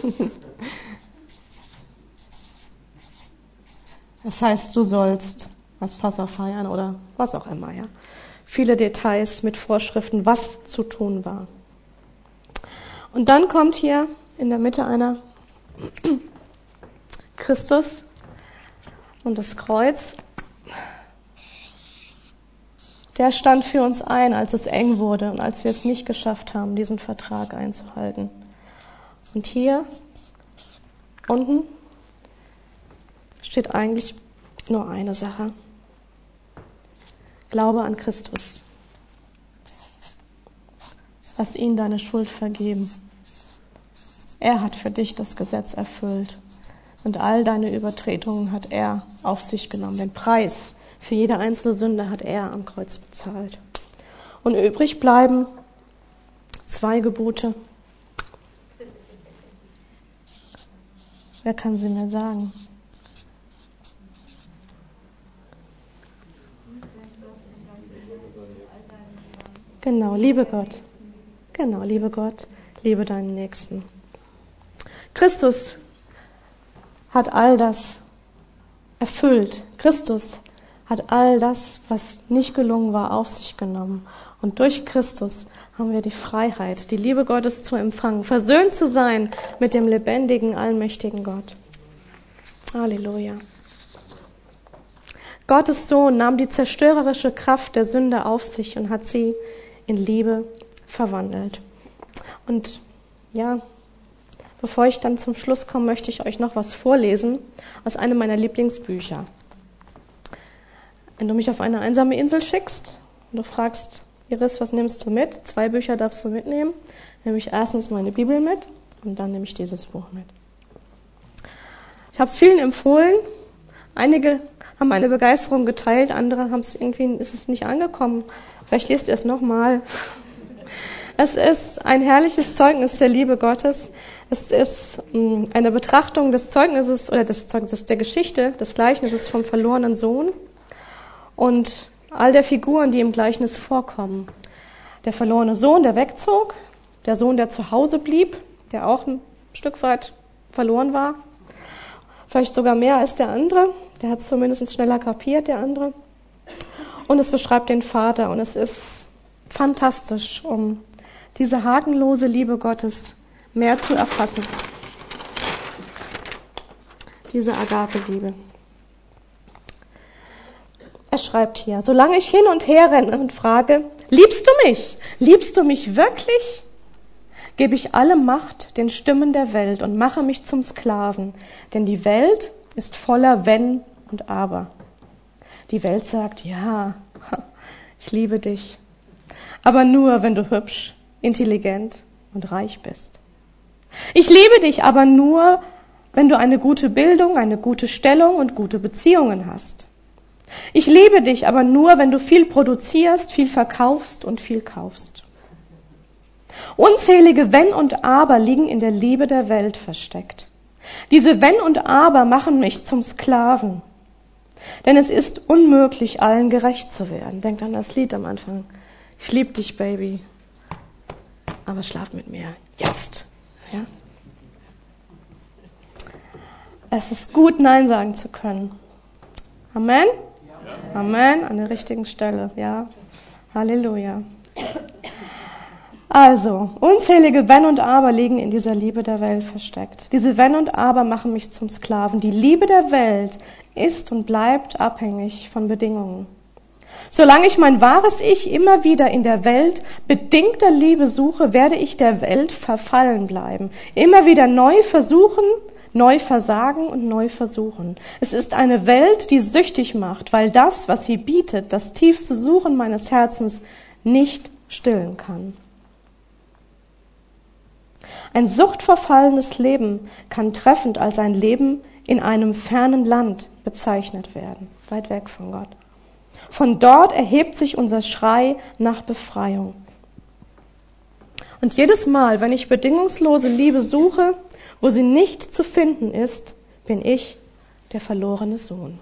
Das heißt, du sollst das Passa feiern oder was auch immer. Ja. Viele Details mit Vorschriften, was zu tun war. Und dann kommt hier in der Mitte einer Christus und das Kreuz. Der stand für uns ein, als es eng wurde und als wir es nicht geschafft haben, diesen Vertrag einzuhalten. Und hier unten steht eigentlich nur eine Sache. Glaube an Christus. Lass ihn deine Schuld vergeben. Er hat für dich das Gesetz erfüllt. Und all deine Übertretungen hat er auf sich genommen. Den Preis für jede einzelne Sünde hat er am Kreuz bezahlt. Und übrig bleiben 2 Gebote. Wer kann sie mir sagen? Genau, liebe Gott. Genau, liebe Gott, liebe deinen Nächsten. Christus hat all das erfüllt. Christus hat all das, was nicht gelungen war, auf sich genommen. Und durch Christus haben wir die Freiheit, die Liebe Gottes zu empfangen, versöhnt zu sein mit dem lebendigen, allmächtigen Gott. Halleluja. Gottes Sohn nahm die zerstörerische Kraft der Sünde auf sich und hat sie in Liebe verwandelt. Und ja, bevor ich dann zum Schluss komme, möchte ich euch noch was vorlesen aus einem meiner Lieblingsbücher. Wenn du mich auf eine einsame Insel schickst und du fragst, Iris, was nimmst du mit? 2 Bücher darfst du mitnehmen. Nehme ich erstens meine Bibel mit und dann nehme ich dieses Buch mit. Ich habe es vielen empfohlen. Einige haben meine Begeisterung geteilt, andere haben es irgendwie, ist es nicht angekommen. Vielleicht lest ihr es nochmal. Es ist ein herrliches Zeugnis der Liebe Gottes. Es ist eine Betrachtung des Zeugnisses oder des Zeugnisses der Geschichte, des Gleichnisses vom verlorenen Sohn und all der Figuren, die im Gleichnis vorkommen. Der verlorene Sohn, der wegzog, der Sohn, der zu Hause blieb, der auch ein Stück weit verloren war, vielleicht sogar mehr als der andere, der hat es zumindest schneller kapiert, der andere. Und es beschreibt den Vater und es ist fantastisch, um diese hakenlose Liebe Gottes mehr zu erfassen. Diese Agape-Liebe. Er schreibt hier, solange ich hin und her renne und frage, liebst du mich? Liebst du mich wirklich? Gebe ich alle Macht den Stimmen der Welt und mache mich zum Sklaven, denn die Welt ist voller Wenn und Aber. Die Welt sagt, ja, ich liebe dich, aber nur, wenn du hübsch, intelligent und reich bist. Ich liebe dich aber nur, wenn du eine gute Bildung, eine gute Stellung und gute Beziehungen hast. Ich liebe dich aber nur, wenn du viel produzierst, viel verkaufst und viel kaufst. Unzählige Wenn und Aber liegen in der Liebe der Welt versteckt. Diese Wenn und Aber machen mich zum Sklaven. Denn es ist unmöglich, allen gerecht zu werden. Denkt an das Lied am Anfang. Ich liebe dich, Baby, aber schlaf mit mir jetzt. Ja? Es ist gut, Nein sagen zu können. Amen? Ja. Amen, an der richtigen Stelle. Ja. Halleluja. Also, unzählige Wenn und Aber liegen in dieser Liebe der Welt versteckt. Diese Wenn und Aber machen mich zum Sklaven. Die Liebe der Welt ist und bleibt abhängig von Bedingungen. Solange ich mein wahres Ich immer wieder in der Welt bedingter Liebe suche, werde ich der Welt verfallen bleiben. Immer wieder neu versuchen, neu versagen und neu versuchen. Es ist eine Welt, die süchtig macht, weil das, was sie bietet, das tiefste Suchen meines Herzens nicht stillen kann. Ein suchtverfallenes Leben kann treffend als ein Leben in einem fernen Land bezeichnet werden, weit weg von Gott. Von dort erhebt sich unser Schrei nach Befreiung. Und jedes Mal, wenn ich bedingungslose Liebe suche, wo sie nicht zu finden ist, bin ich der verlorene Sohn.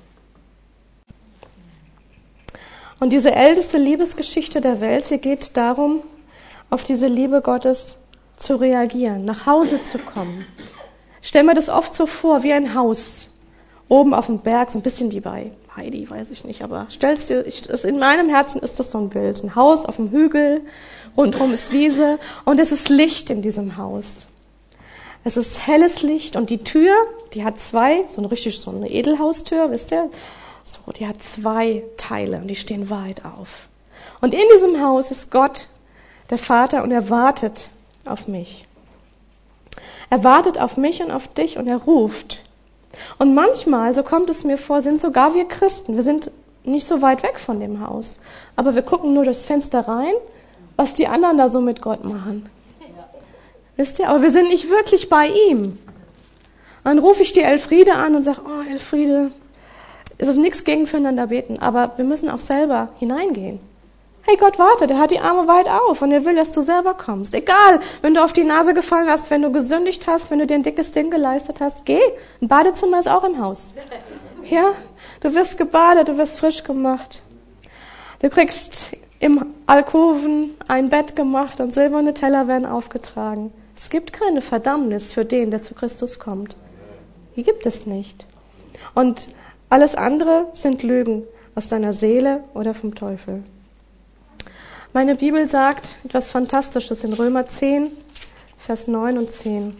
Und diese älteste Liebesgeschichte der Welt, sie geht darum, auf diese Liebe Gottes zu reagieren, nach Hause zu kommen. Ich stelle mir das oft so vor, wie ein Haus, oben auf dem Berg, so ein bisschen wie bei Heidi, weiß ich nicht, aber stellst dir, in meinem Herzen ist das so ein Bild, ein Haus auf dem Hügel, rundherum ist Wiese und es ist Licht in diesem Haus. Es ist helles Licht und die Tür, die hat so eine Edelhaustür, wisst ihr? So, die hat 2 Teile und die stehen weit auf. Und in diesem Haus ist Gott, der Vater, und er wartet auf mich. Er wartet auf mich und auf dich und er ruft. Und manchmal, so kommt es mir vor, sind sogar wir Christen, wir sind nicht so weit weg von dem Haus, aber wir gucken nur durchs Fenster rein, was die anderen da so mit Gott machen. Wisst ihr, aber wir sind nicht wirklich bei ihm. Dann rufe ich die Elfriede an und sage, oh Elfriede, es ist nichts gegen füreinander beten, aber wir müssen auch selber hineingehen. Hey, Gott wartet, er hat die Arme weit auf und er will, dass du selber kommst. Egal, wenn du auf die Nase gefallen hast, wenn du gesündigt hast, wenn du dir ein dickes Ding geleistet hast, geh. Ein Badezimmer ist auch im Haus. Ja, du wirst gebadet, du wirst frisch gemacht. Du kriegst im Alkoven ein Bett gemacht und silberne Teller werden aufgetragen. Es gibt keine Verdammnis für den, der zu Christus kommt. Die gibt es nicht. Und alles andere sind Lügen aus deiner Seele oder vom Teufel. Meine Bibel sagt etwas Fantastisches in Römer 10, Vers 9 und 10.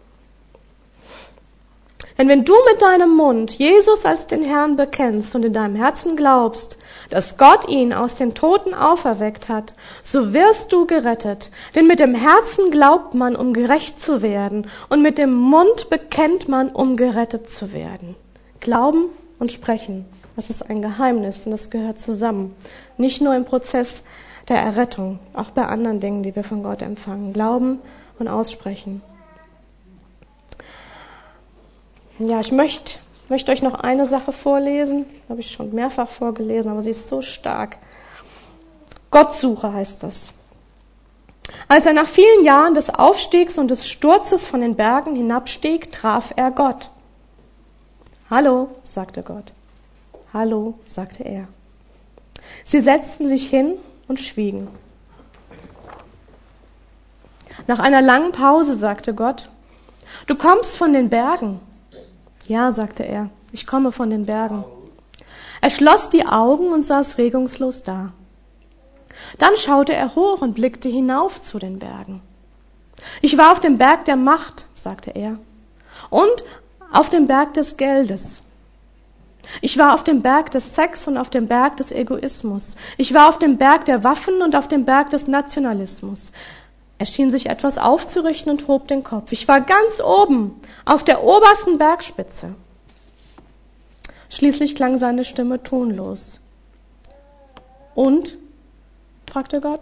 Denn wenn du mit deinem Mund Jesus als den Herrn bekennst und in deinem Herzen glaubst, dass Gott ihn aus den Toten auferweckt hat, so wirst du gerettet. Denn mit dem Herzen glaubt man, um gerecht zu werden, und mit dem Mund bekennt man, um gerettet zu werden. Glauben und Sprechen, das ist ein Geheimnis und das gehört zusammen. Nicht nur im Prozess der Errettung, auch bei anderen Dingen, die wir von Gott empfangen. Glauben und Aussprechen. Ja, ich möchte euch noch eine Sache vorlesen. Habe ich schon mehrfach vorgelesen, aber sie ist so stark. Gottsuche heißt das. Als er nach vielen Jahren des Aufstiegs und des Sturzes von den Bergen hinabstieg, traf er Gott. Hallo, sagte Gott. Hallo, sagte er. Sie setzten sich hin und schwiegen. Nach einer langen Pause sagte Gott, du kommst von den Bergen. Ja, sagte er, ich komme von den Bergen. Er schloss die Augen und saß regungslos da. Dann schaute er hoch und blickte hinauf zu den Bergen. Ich war auf dem Berg der Macht, sagte er, und auf dem Berg des Geldes. Ich war auf dem Berg des Sex und auf dem Berg des Egoismus. Ich war auf dem Berg der Waffen und auf dem Berg des Nationalismus. Er schien sich etwas aufzurichten und hob den Kopf. Ich war ganz oben, auf der obersten Bergspitze. Schließlich klang seine Stimme tonlos. Und? Fragte Gott.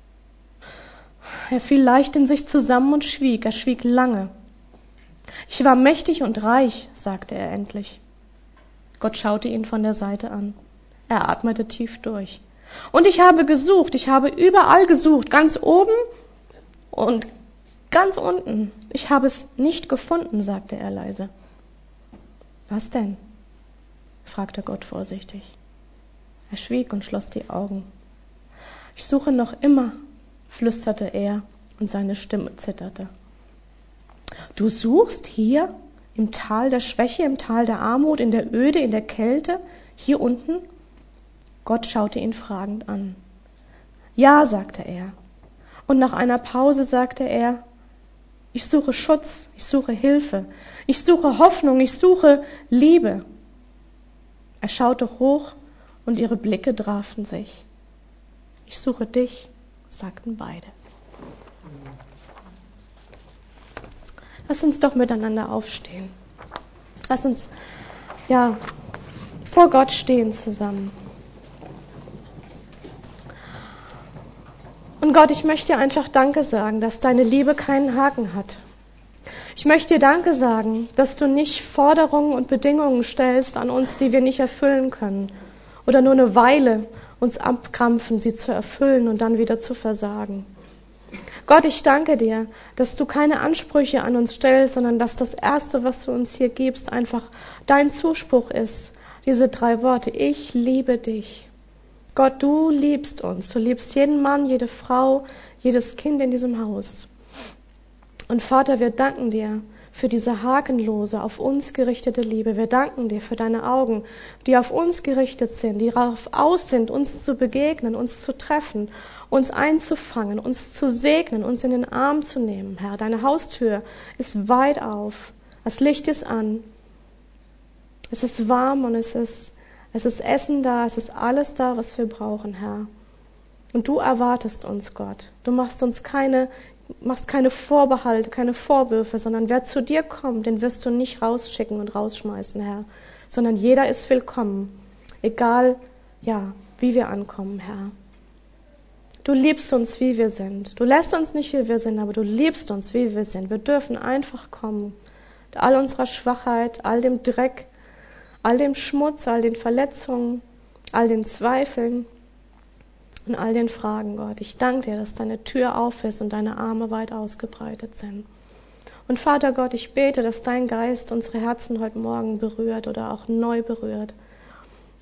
Er fiel leicht in sich zusammen und schwieg. Er schwieg lange. Ich war mächtig und reich, sagte er endlich. Gott schaute ihn von der Seite an. Er atmete tief durch. Und ich habe gesucht, ich habe überall gesucht, ganz oben und ganz unten. Ich habe es nicht gefunden, sagte er leise. Was denn? Fragte Gott vorsichtig. Er schwieg und schloss die Augen. Ich suche noch immer, flüsterte er und seine Stimme zitterte. Du suchst hier im Tal der Schwäche, im Tal der Armut, in der Öde, in der Kälte, hier unten? Gott schaute ihn fragend an. Ja, sagte er. Und nach einer Pause sagte er, ich suche Schutz, ich suche Hilfe, ich suche Hoffnung, ich suche Liebe. Er schaute hoch und ihre Blicke traften sich. Ich suche dich, sagten beide. Lass uns doch miteinander aufstehen. Lass uns, vor Gott stehen zusammen. Und Gott, ich möchte dir einfach Danke sagen, dass deine Liebe keinen Haken hat. Ich möchte dir Danke sagen, dass du nicht Forderungen und Bedingungen stellst an uns, die wir nicht erfüllen können. Oder nur eine Weile uns abkrampfen, sie zu erfüllen und dann wieder zu versagen. Gott, ich danke dir, dass du keine Ansprüche an uns stellst, sondern dass das Erste, was du uns hier gibst, einfach dein Zuspruch ist. Diese 3 Worte, ich liebe dich. Gott, du liebst uns. Du liebst jeden Mann, jede Frau, jedes Kind in diesem Haus. Und Vater, wir danken dir für diese hakenlose, auf uns gerichtete Liebe. Wir danken dir für deine Augen, die auf uns gerichtet sind, die darauf aus sind, uns zu begegnen, uns zu treffen, uns einzufangen, uns zu segnen, uns in den Arm zu nehmen, Herr. Deine Haustür ist weit auf. Das Licht ist an. Es ist warm und es ist Essen da, es ist alles da, was wir brauchen, Herr. Und du erwartest uns, Gott. Du machst keine Vorbehalte, keine Vorwürfe, sondern wer zu dir kommt, den wirst du nicht rausschicken und rausschmeißen, Herr. Sondern jeder ist willkommen, egal, wie wir ankommen, Herr. Du liebst uns, wie wir sind. Du lässt uns nicht, wie wir sind, aber du liebst uns, wie wir sind. Wir dürfen einfach kommen. Mit all unserer Schwachheit, all dem Dreck, all dem Schmutz, all den Verletzungen, all den Zweifeln und all den Fragen, Gott. Ich danke dir, dass deine Tür auf ist und deine Arme weit ausgebreitet sind. Und Vater Gott, ich bete, dass dein Geist unsere Herzen heute Morgen berührt oder auch neu berührt.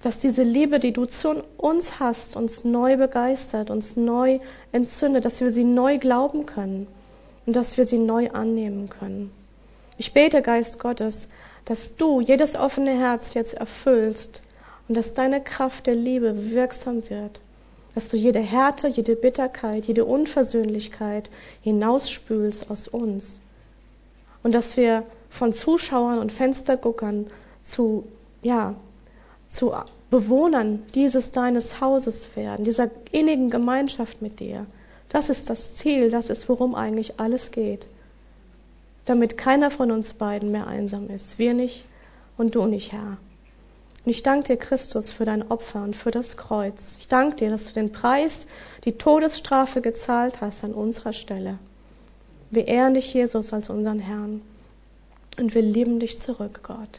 dass diese Liebe, die du zu uns hast, uns neu begeistert, uns neu entzündet, dass wir sie neu glauben können und dass wir sie neu annehmen können. Ich bete, Geist Gottes, dass du jedes offene Herz jetzt erfüllst und dass deine Kraft der Liebe wirksam wird, dass du jede Härte, jede Bitterkeit, jede Unversöhnlichkeit hinausspülst aus uns und dass wir von Zuschauern und Fensterguckern zu Bewohnern deines Hauses werden, dieser innigen Gemeinschaft mit dir. Das ist das Ziel, das ist, worum eigentlich alles geht. Damit keiner von uns beiden mehr einsam ist. Wir nicht und du nicht, Herr. Und ich danke dir, Christus, für dein Opfer und für das Kreuz. Ich danke dir, dass du den Preis, die Todesstrafe gezahlt hast an unserer Stelle. Wir ehren dich, Jesus, als unseren Herrn. Und wir lieben dich zurück, Gott.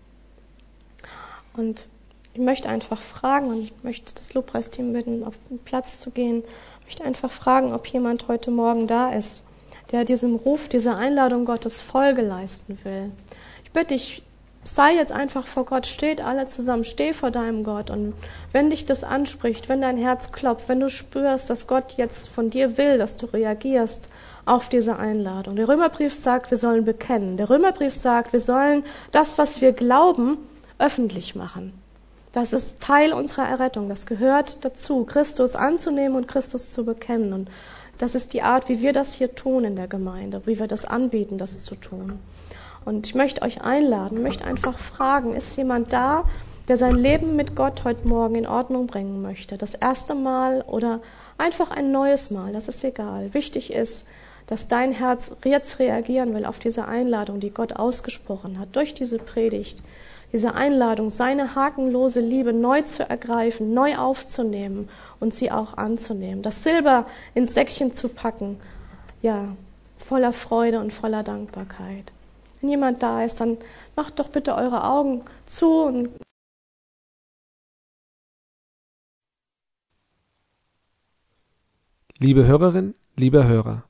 Und ich möchte einfach fragen und möchte das Lobpreisteam bitten, auf den Platz zu gehen. Ich möchte einfach fragen, ob jemand heute Morgen da ist, der diesem Ruf, dieser Einladung Gottes Folge leisten will. Ich bitte dich, sei jetzt einfach vor Gott, steht alle zusammen, steh vor deinem Gott. Und wenn dich das anspricht, wenn dein Herz klopft, wenn du spürst, dass Gott jetzt von dir will, dass du reagierst auf diese Einladung. Der Römerbrief sagt, wir sollen bekennen. Der Römerbrief sagt, wir sollen das, was wir glauben, öffentlich machen. Das ist Teil unserer Errettung. Das gehört dazu, Christus anzunehmen und Christus zu bekennen. Und das ist die Art, wie wir das hier tun in der Gemeinde, wie wir das anbieten, das zu tun. Und ich möchte euch einladen, möchte einfach fragen, ist jemand da, der sein Leben mit Gott heute Morgen in Ordnung bringen möchte? Das erste Mal oder einfach ein neues Mal, das ist egal. Wichtig ist, dass dein Herz jetzt reagieren will auf diese Einladung, die Gott ausgesprochen hat, durch diese Predigt. Diese Einladung, seine hakenlose Liebe neu zu ergreifen, neu aufzunehmen und sie auch anzunehmen. Das Silber ins Säckchen zu packen, ja, voller Freude und voller Dankbarkeit. Wenn jemand da ist, dann macht doch bitte eure Augen zu. Und Liebe Hörerin, lieber Hörer,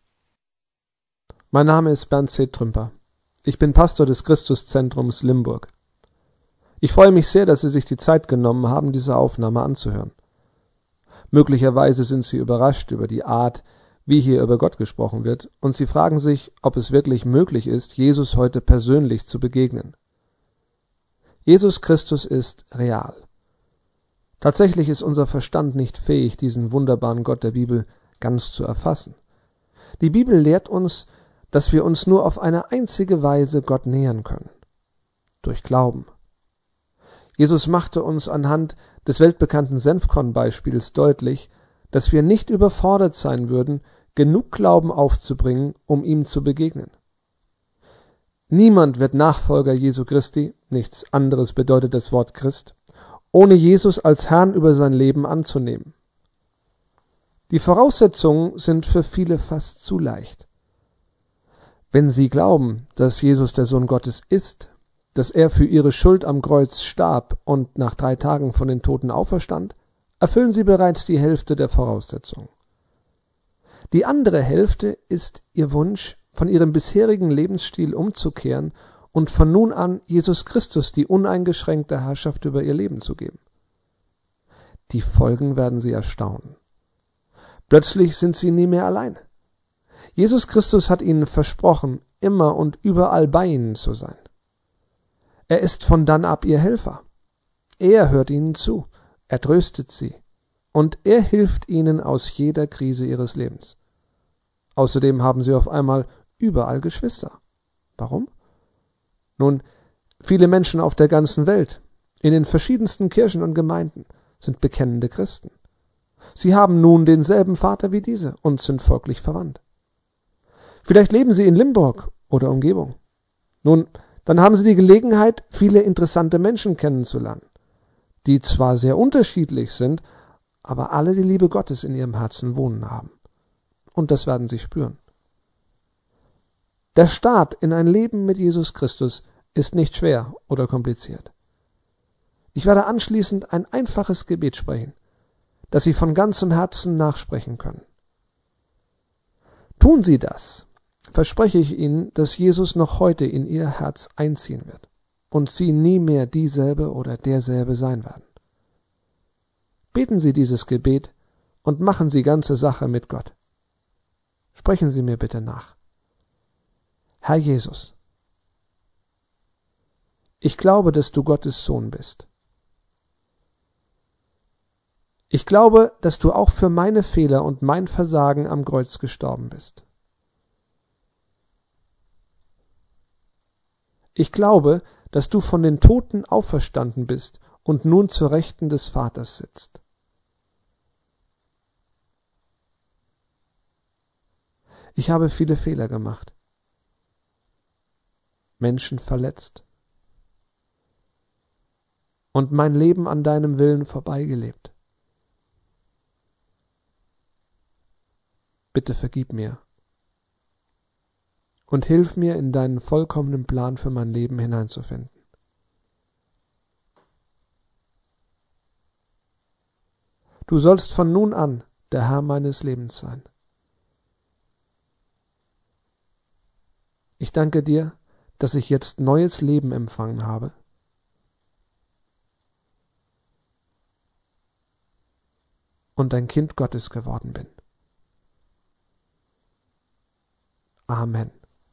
mein Name ist Bernd C. Trümper. Ich bin Pastor des Christuszentrums Limburg. Ich freue mich sehr, dass Sie sich die Zeit genommen haben, diese Aufnahme anzuhören. Möglicherweise sind Sie überrascht über die Art, wie hier über Gott gesprochen wird, und Sie fragen sich, ob es wirklich möglich ist, Jesus heute persönlich zu begegnen. Jesus Christus ist real. Tatsächlich ist unser Verstand nicht fähig, diesen wunderbaren Gott der Bibel ganz zu erfassen. Die Bibel lehrt uns, dass wir uns nur auf eine einzige Weise Gott nähern können: durch Glauben. Jesus machte uns anhand des weltbekannten Senfkorn-Beispiels deutlich, dass wir nicht überfordert sein würden, genug Glauben aufzubringen, um ihm zu begegnen. Niemand wird Nachfolger Jesu Christi, nichts anderes bedeutet das Wort Christ, ohne Jesus als Herrn über sein Leben anzunehmen. Die Voraussetzungen sind für viele fast zu leicht. Wenn sie glauben, dass Jesus der Sohn Gottes ist, dass er für ihre Schuld am Kreuz starb und nach 3 Tagen von den Toten auferstand, erfüllen sie bereits die Hälfte der Voraussetzungen. Die andere Hälfte ist ihr Wunsch, von ihrem bisherigen Lebensstil umzukehren und von nun an Jesus Christus die uneingeschränkte Herrschaft über ihr Leben zu geben. Die Folgen werden sie erstaunen. Plötzlich sind sie nie mehr allein. Jesus Christus hat ihnen versprochen, immer und überall bei ihnen zu sein. Er ist von dann ab ihr Helfer. Er hört ihnen zu, er tröstet sie und er hilft ihnen aus jeder Krise ihres Lebens. Außerdem haben sie auf einmal überall Geschwister. Warum? Nun, viele Menschen auf der ganzen Welt, in den verschiedensten Kirchen und Gemeinden, sind bekennende Christen. Sie haben nun denselben Vater wie diese und sind folglich verwandt. Vielleicht leben sie in Limburg oder Umgebung. Nun, dann haben sie die Gelegenheit, viele interessante Menschen kennenzulernen, die zwar sehr unterschiedlich sind, aber alle die Liebe Gottes in ihrem Herzen wohnen haben. Und das werden sie spüren. Der Start in ein Leben mit Jesus Christus ist nicht schwer oder kompliziert. Ich werde anschließend ein einfaches Gebet sprechen, das Sie von ganzem Herzen nachsprechen können. Tun Sie das, verspreche ich Ihnen, dass Jesus noch heute in Ihr Herz einziehen wird. und sie nie mehr dieselbe oder derselbe sein werden. Beten Sie dieses Gebet und machen Sie ganze Sache mit Gott. Sprechen Sie mir bitte nach. Herr Jesus, ich glaube, dass du Gottes Sohn bist. Ich glaube, dass du auch für meine Fehler und mein Versagen am Kreuz gestorben bist. Ich glaube, dass du von den Toten auferstanden bist und nun zur Rechten des Vaters sitzt. Ich habe viele Fehler gemacht, Menschen verletzt und mein Leben an deinem Willen vorbeigelebt. Bitte vergib mir und hilf mir, in deinen vollkommenen Plan für mein Leben hineinzufinden. Du sollst von nun an der Herr meines Lebens sein. Ich danke dir, dass ich jetzt neues Leben empfangen habe. Und ein Kind Gottes geworden bin. Amen.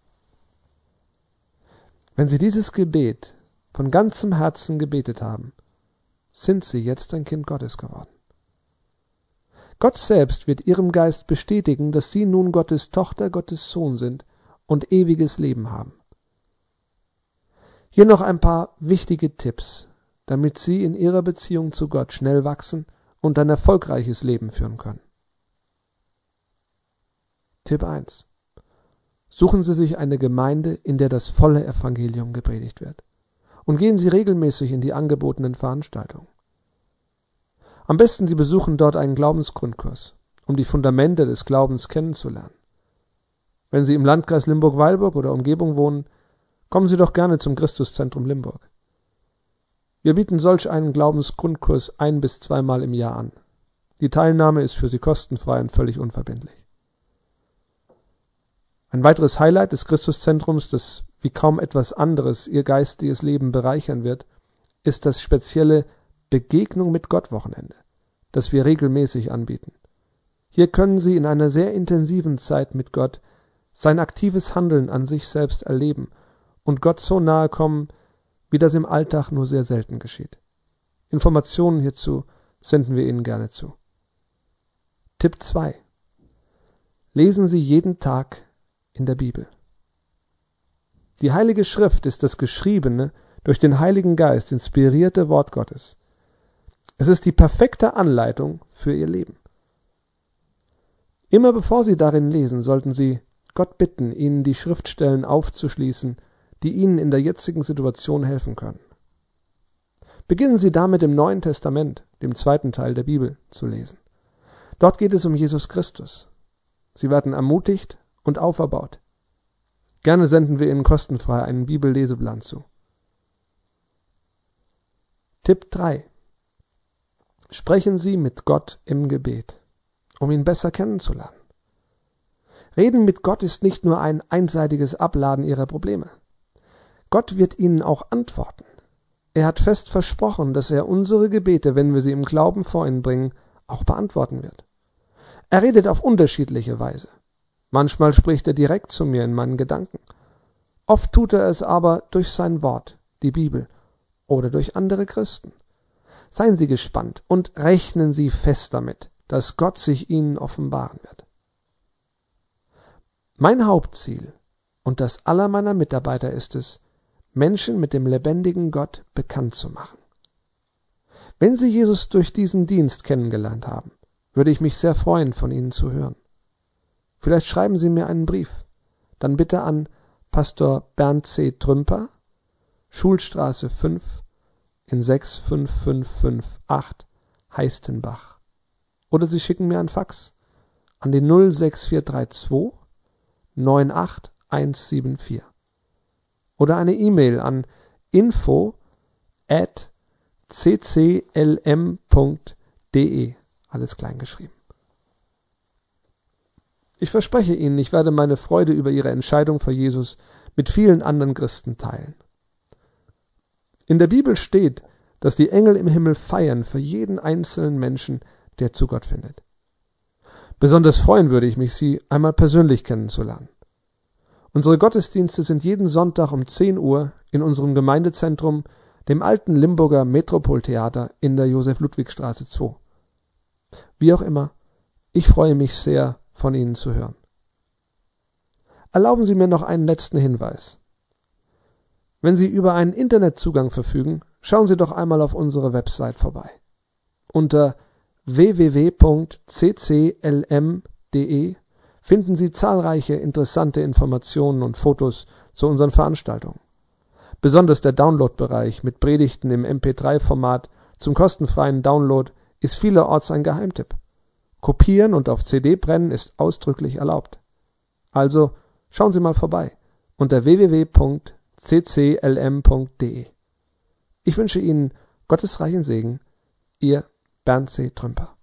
Wenn Sie dieses Gebet von ganzem Herzen gebetet haben, sind Sie jetzt ein Kind Gottes geworden. Gott selbst wird Ihrem Geist bestätigen, dass Sie nun Gottes Tochter, Gottes Sohn sind und ewiges Leben haben. Hier noch ein paar wichtige Tipps, damit Sie in Ihrer Beziehung zu Gott schnell wachsen und ein erfolgreiches Leben führen können. Tipp 1. Suchen Sie sich eine Gemeinde, in der das volle Evangelium gepredigt wird. Und gehen Sie regelmäßig in die angebotenen Veranstaltungen. Am besten Sie besuchen dort einen Glaubensgrundkurs, um die Fundamente des Glaubens kennenzulernen. Wenn Sie im Landkreis Limburg-Weilburg oder Umgebung wohnen, kommen Sie doch gerne zum Christuszentrum Limburg. Wir bieten solch einen Glaubensgrundkurs 1- bis 2-mal im Jahr an. Die Teilnahme ist für Sie kostenfrei und völlig unverbindlich. Ein weiteres Highlight des Christuszentrums, das wie kaum etwas anderes Ihr geistiges Leben bereichern wird, ist das spezielle Begegnung mit Gott Wochenende, das wir regelmäßig anbieten. Hier können Sie in einer sehr intensiven Zeit mit Gott sein aktives Handeln an sich selbst erleben und Gott so nahe kommen, wie das im Alltag nur sehr selten geschieht. Informationen hierzu senden wir Ihnen gerne zu. Tipp 2. Lesen Sie jeden Tag in der Bibel. Die Heilige Schrift ist das geschriebene, durch den Heiligen Geist inspirierte Wort Gottes. Es ist die perfekte Anleitung für Ihr Leben. Immer bevor Sie darin lesen, sollten Sie Gott bitten, Ihnen die Schriftstellen aufzuschließen, die Ihnen in der jetzigen Situation helfen können. Beginnen Sie damit im Neuen Testament, dem 2. Teil der Bibel, zu lesen. Dort geht es um Jesus Christus. Sie werden ermutigt und auferbaut. Gerne senden wir Ihnen kostenfrei einen Bibelleseplan zu. Tipp 3. Sprechen Sie mit Gott im Gebet, um ihn besser kennenzulernen. Reden mit Gott ist nicht nur ein einseitiges Abladen Ihrer Probleme. Gott wird Ihnen auch antworten. Er hat fest versprochen, dass er unsere Gebete, wenn wir sie im Glauben vor ihn bringen, auch beantworten wird. Er redet auf unterschiedliche Weise. Manchmal spricht er direkt zu mir in meinen Gedanken. Oft tut er es aber durch sein Wort, die Bibel, oder durch andere Christen. Seien Sie gespannt und rechnen Sie fest damit, dass Gott sich Ihnen offenbaren wird. Mein Hauptziel und das aller meiner Mitarbeiter ist es, Menschen mit dem lebendigen Gott bekannt zu machen. Wenn Sie Jesus durch diesen Dienst kennengelernt haben, würde ich mich sehr freuen, von Ihnen zu hören. Vielleicht schreiben Sie mir einen Brief, dann bitte an Pastor Bernd C. Trümper, Schulstraße 5 in 65558 Heistenbach. Oder Sie schicken mir einen Fax an die 06432 98174. Oder eine E-Mail an info@cclm.de, alles klein geschrieben. Ich verspreche Ihnen, ich werde meine Freude über Ihre Entscheidung für Jesus mit vielen anderen Christen teilen. In der Bibel steht, dass die Engel im Himmel feiern für jeden einzelnen Menschen, der zu Gott findet. Besonders freuen würde ich mich, Sie einmal persönlich kennenzulernen. Unsere Gottesdienste sind jeden Sonntag um 10 Uhr in unserem Gemeindezentrum, dem alten Limburger Metropoltheater in der Josef-Ludwig-Straße 2. Wie auch immer, ich freue mich sehr, von Ihnen zu hören. Erlauben Sie mir noch einen letzten Hinweis. Wenn Sie über einen Internetzugang verfügen, schauen Sie doch einmal auf unsere Website vorbei. Unter www.cclm.de finden Sie zahlreiche interessante Informationen und Fotos zu unseren Veranstaltungen. Besonders der Download-Bereich mit Predigten im MP3-Format zum kostenfreien Download ist vielerorts ein Geheimtipp. Kopieren und auf CD brennen ist ausdrücklich erlaubt. Also schauen Sie mal vorbei unter www.cclm.de. Ich wünsche Ihnen Gottes reichen Segen, Ihr Bernd C. Trümper.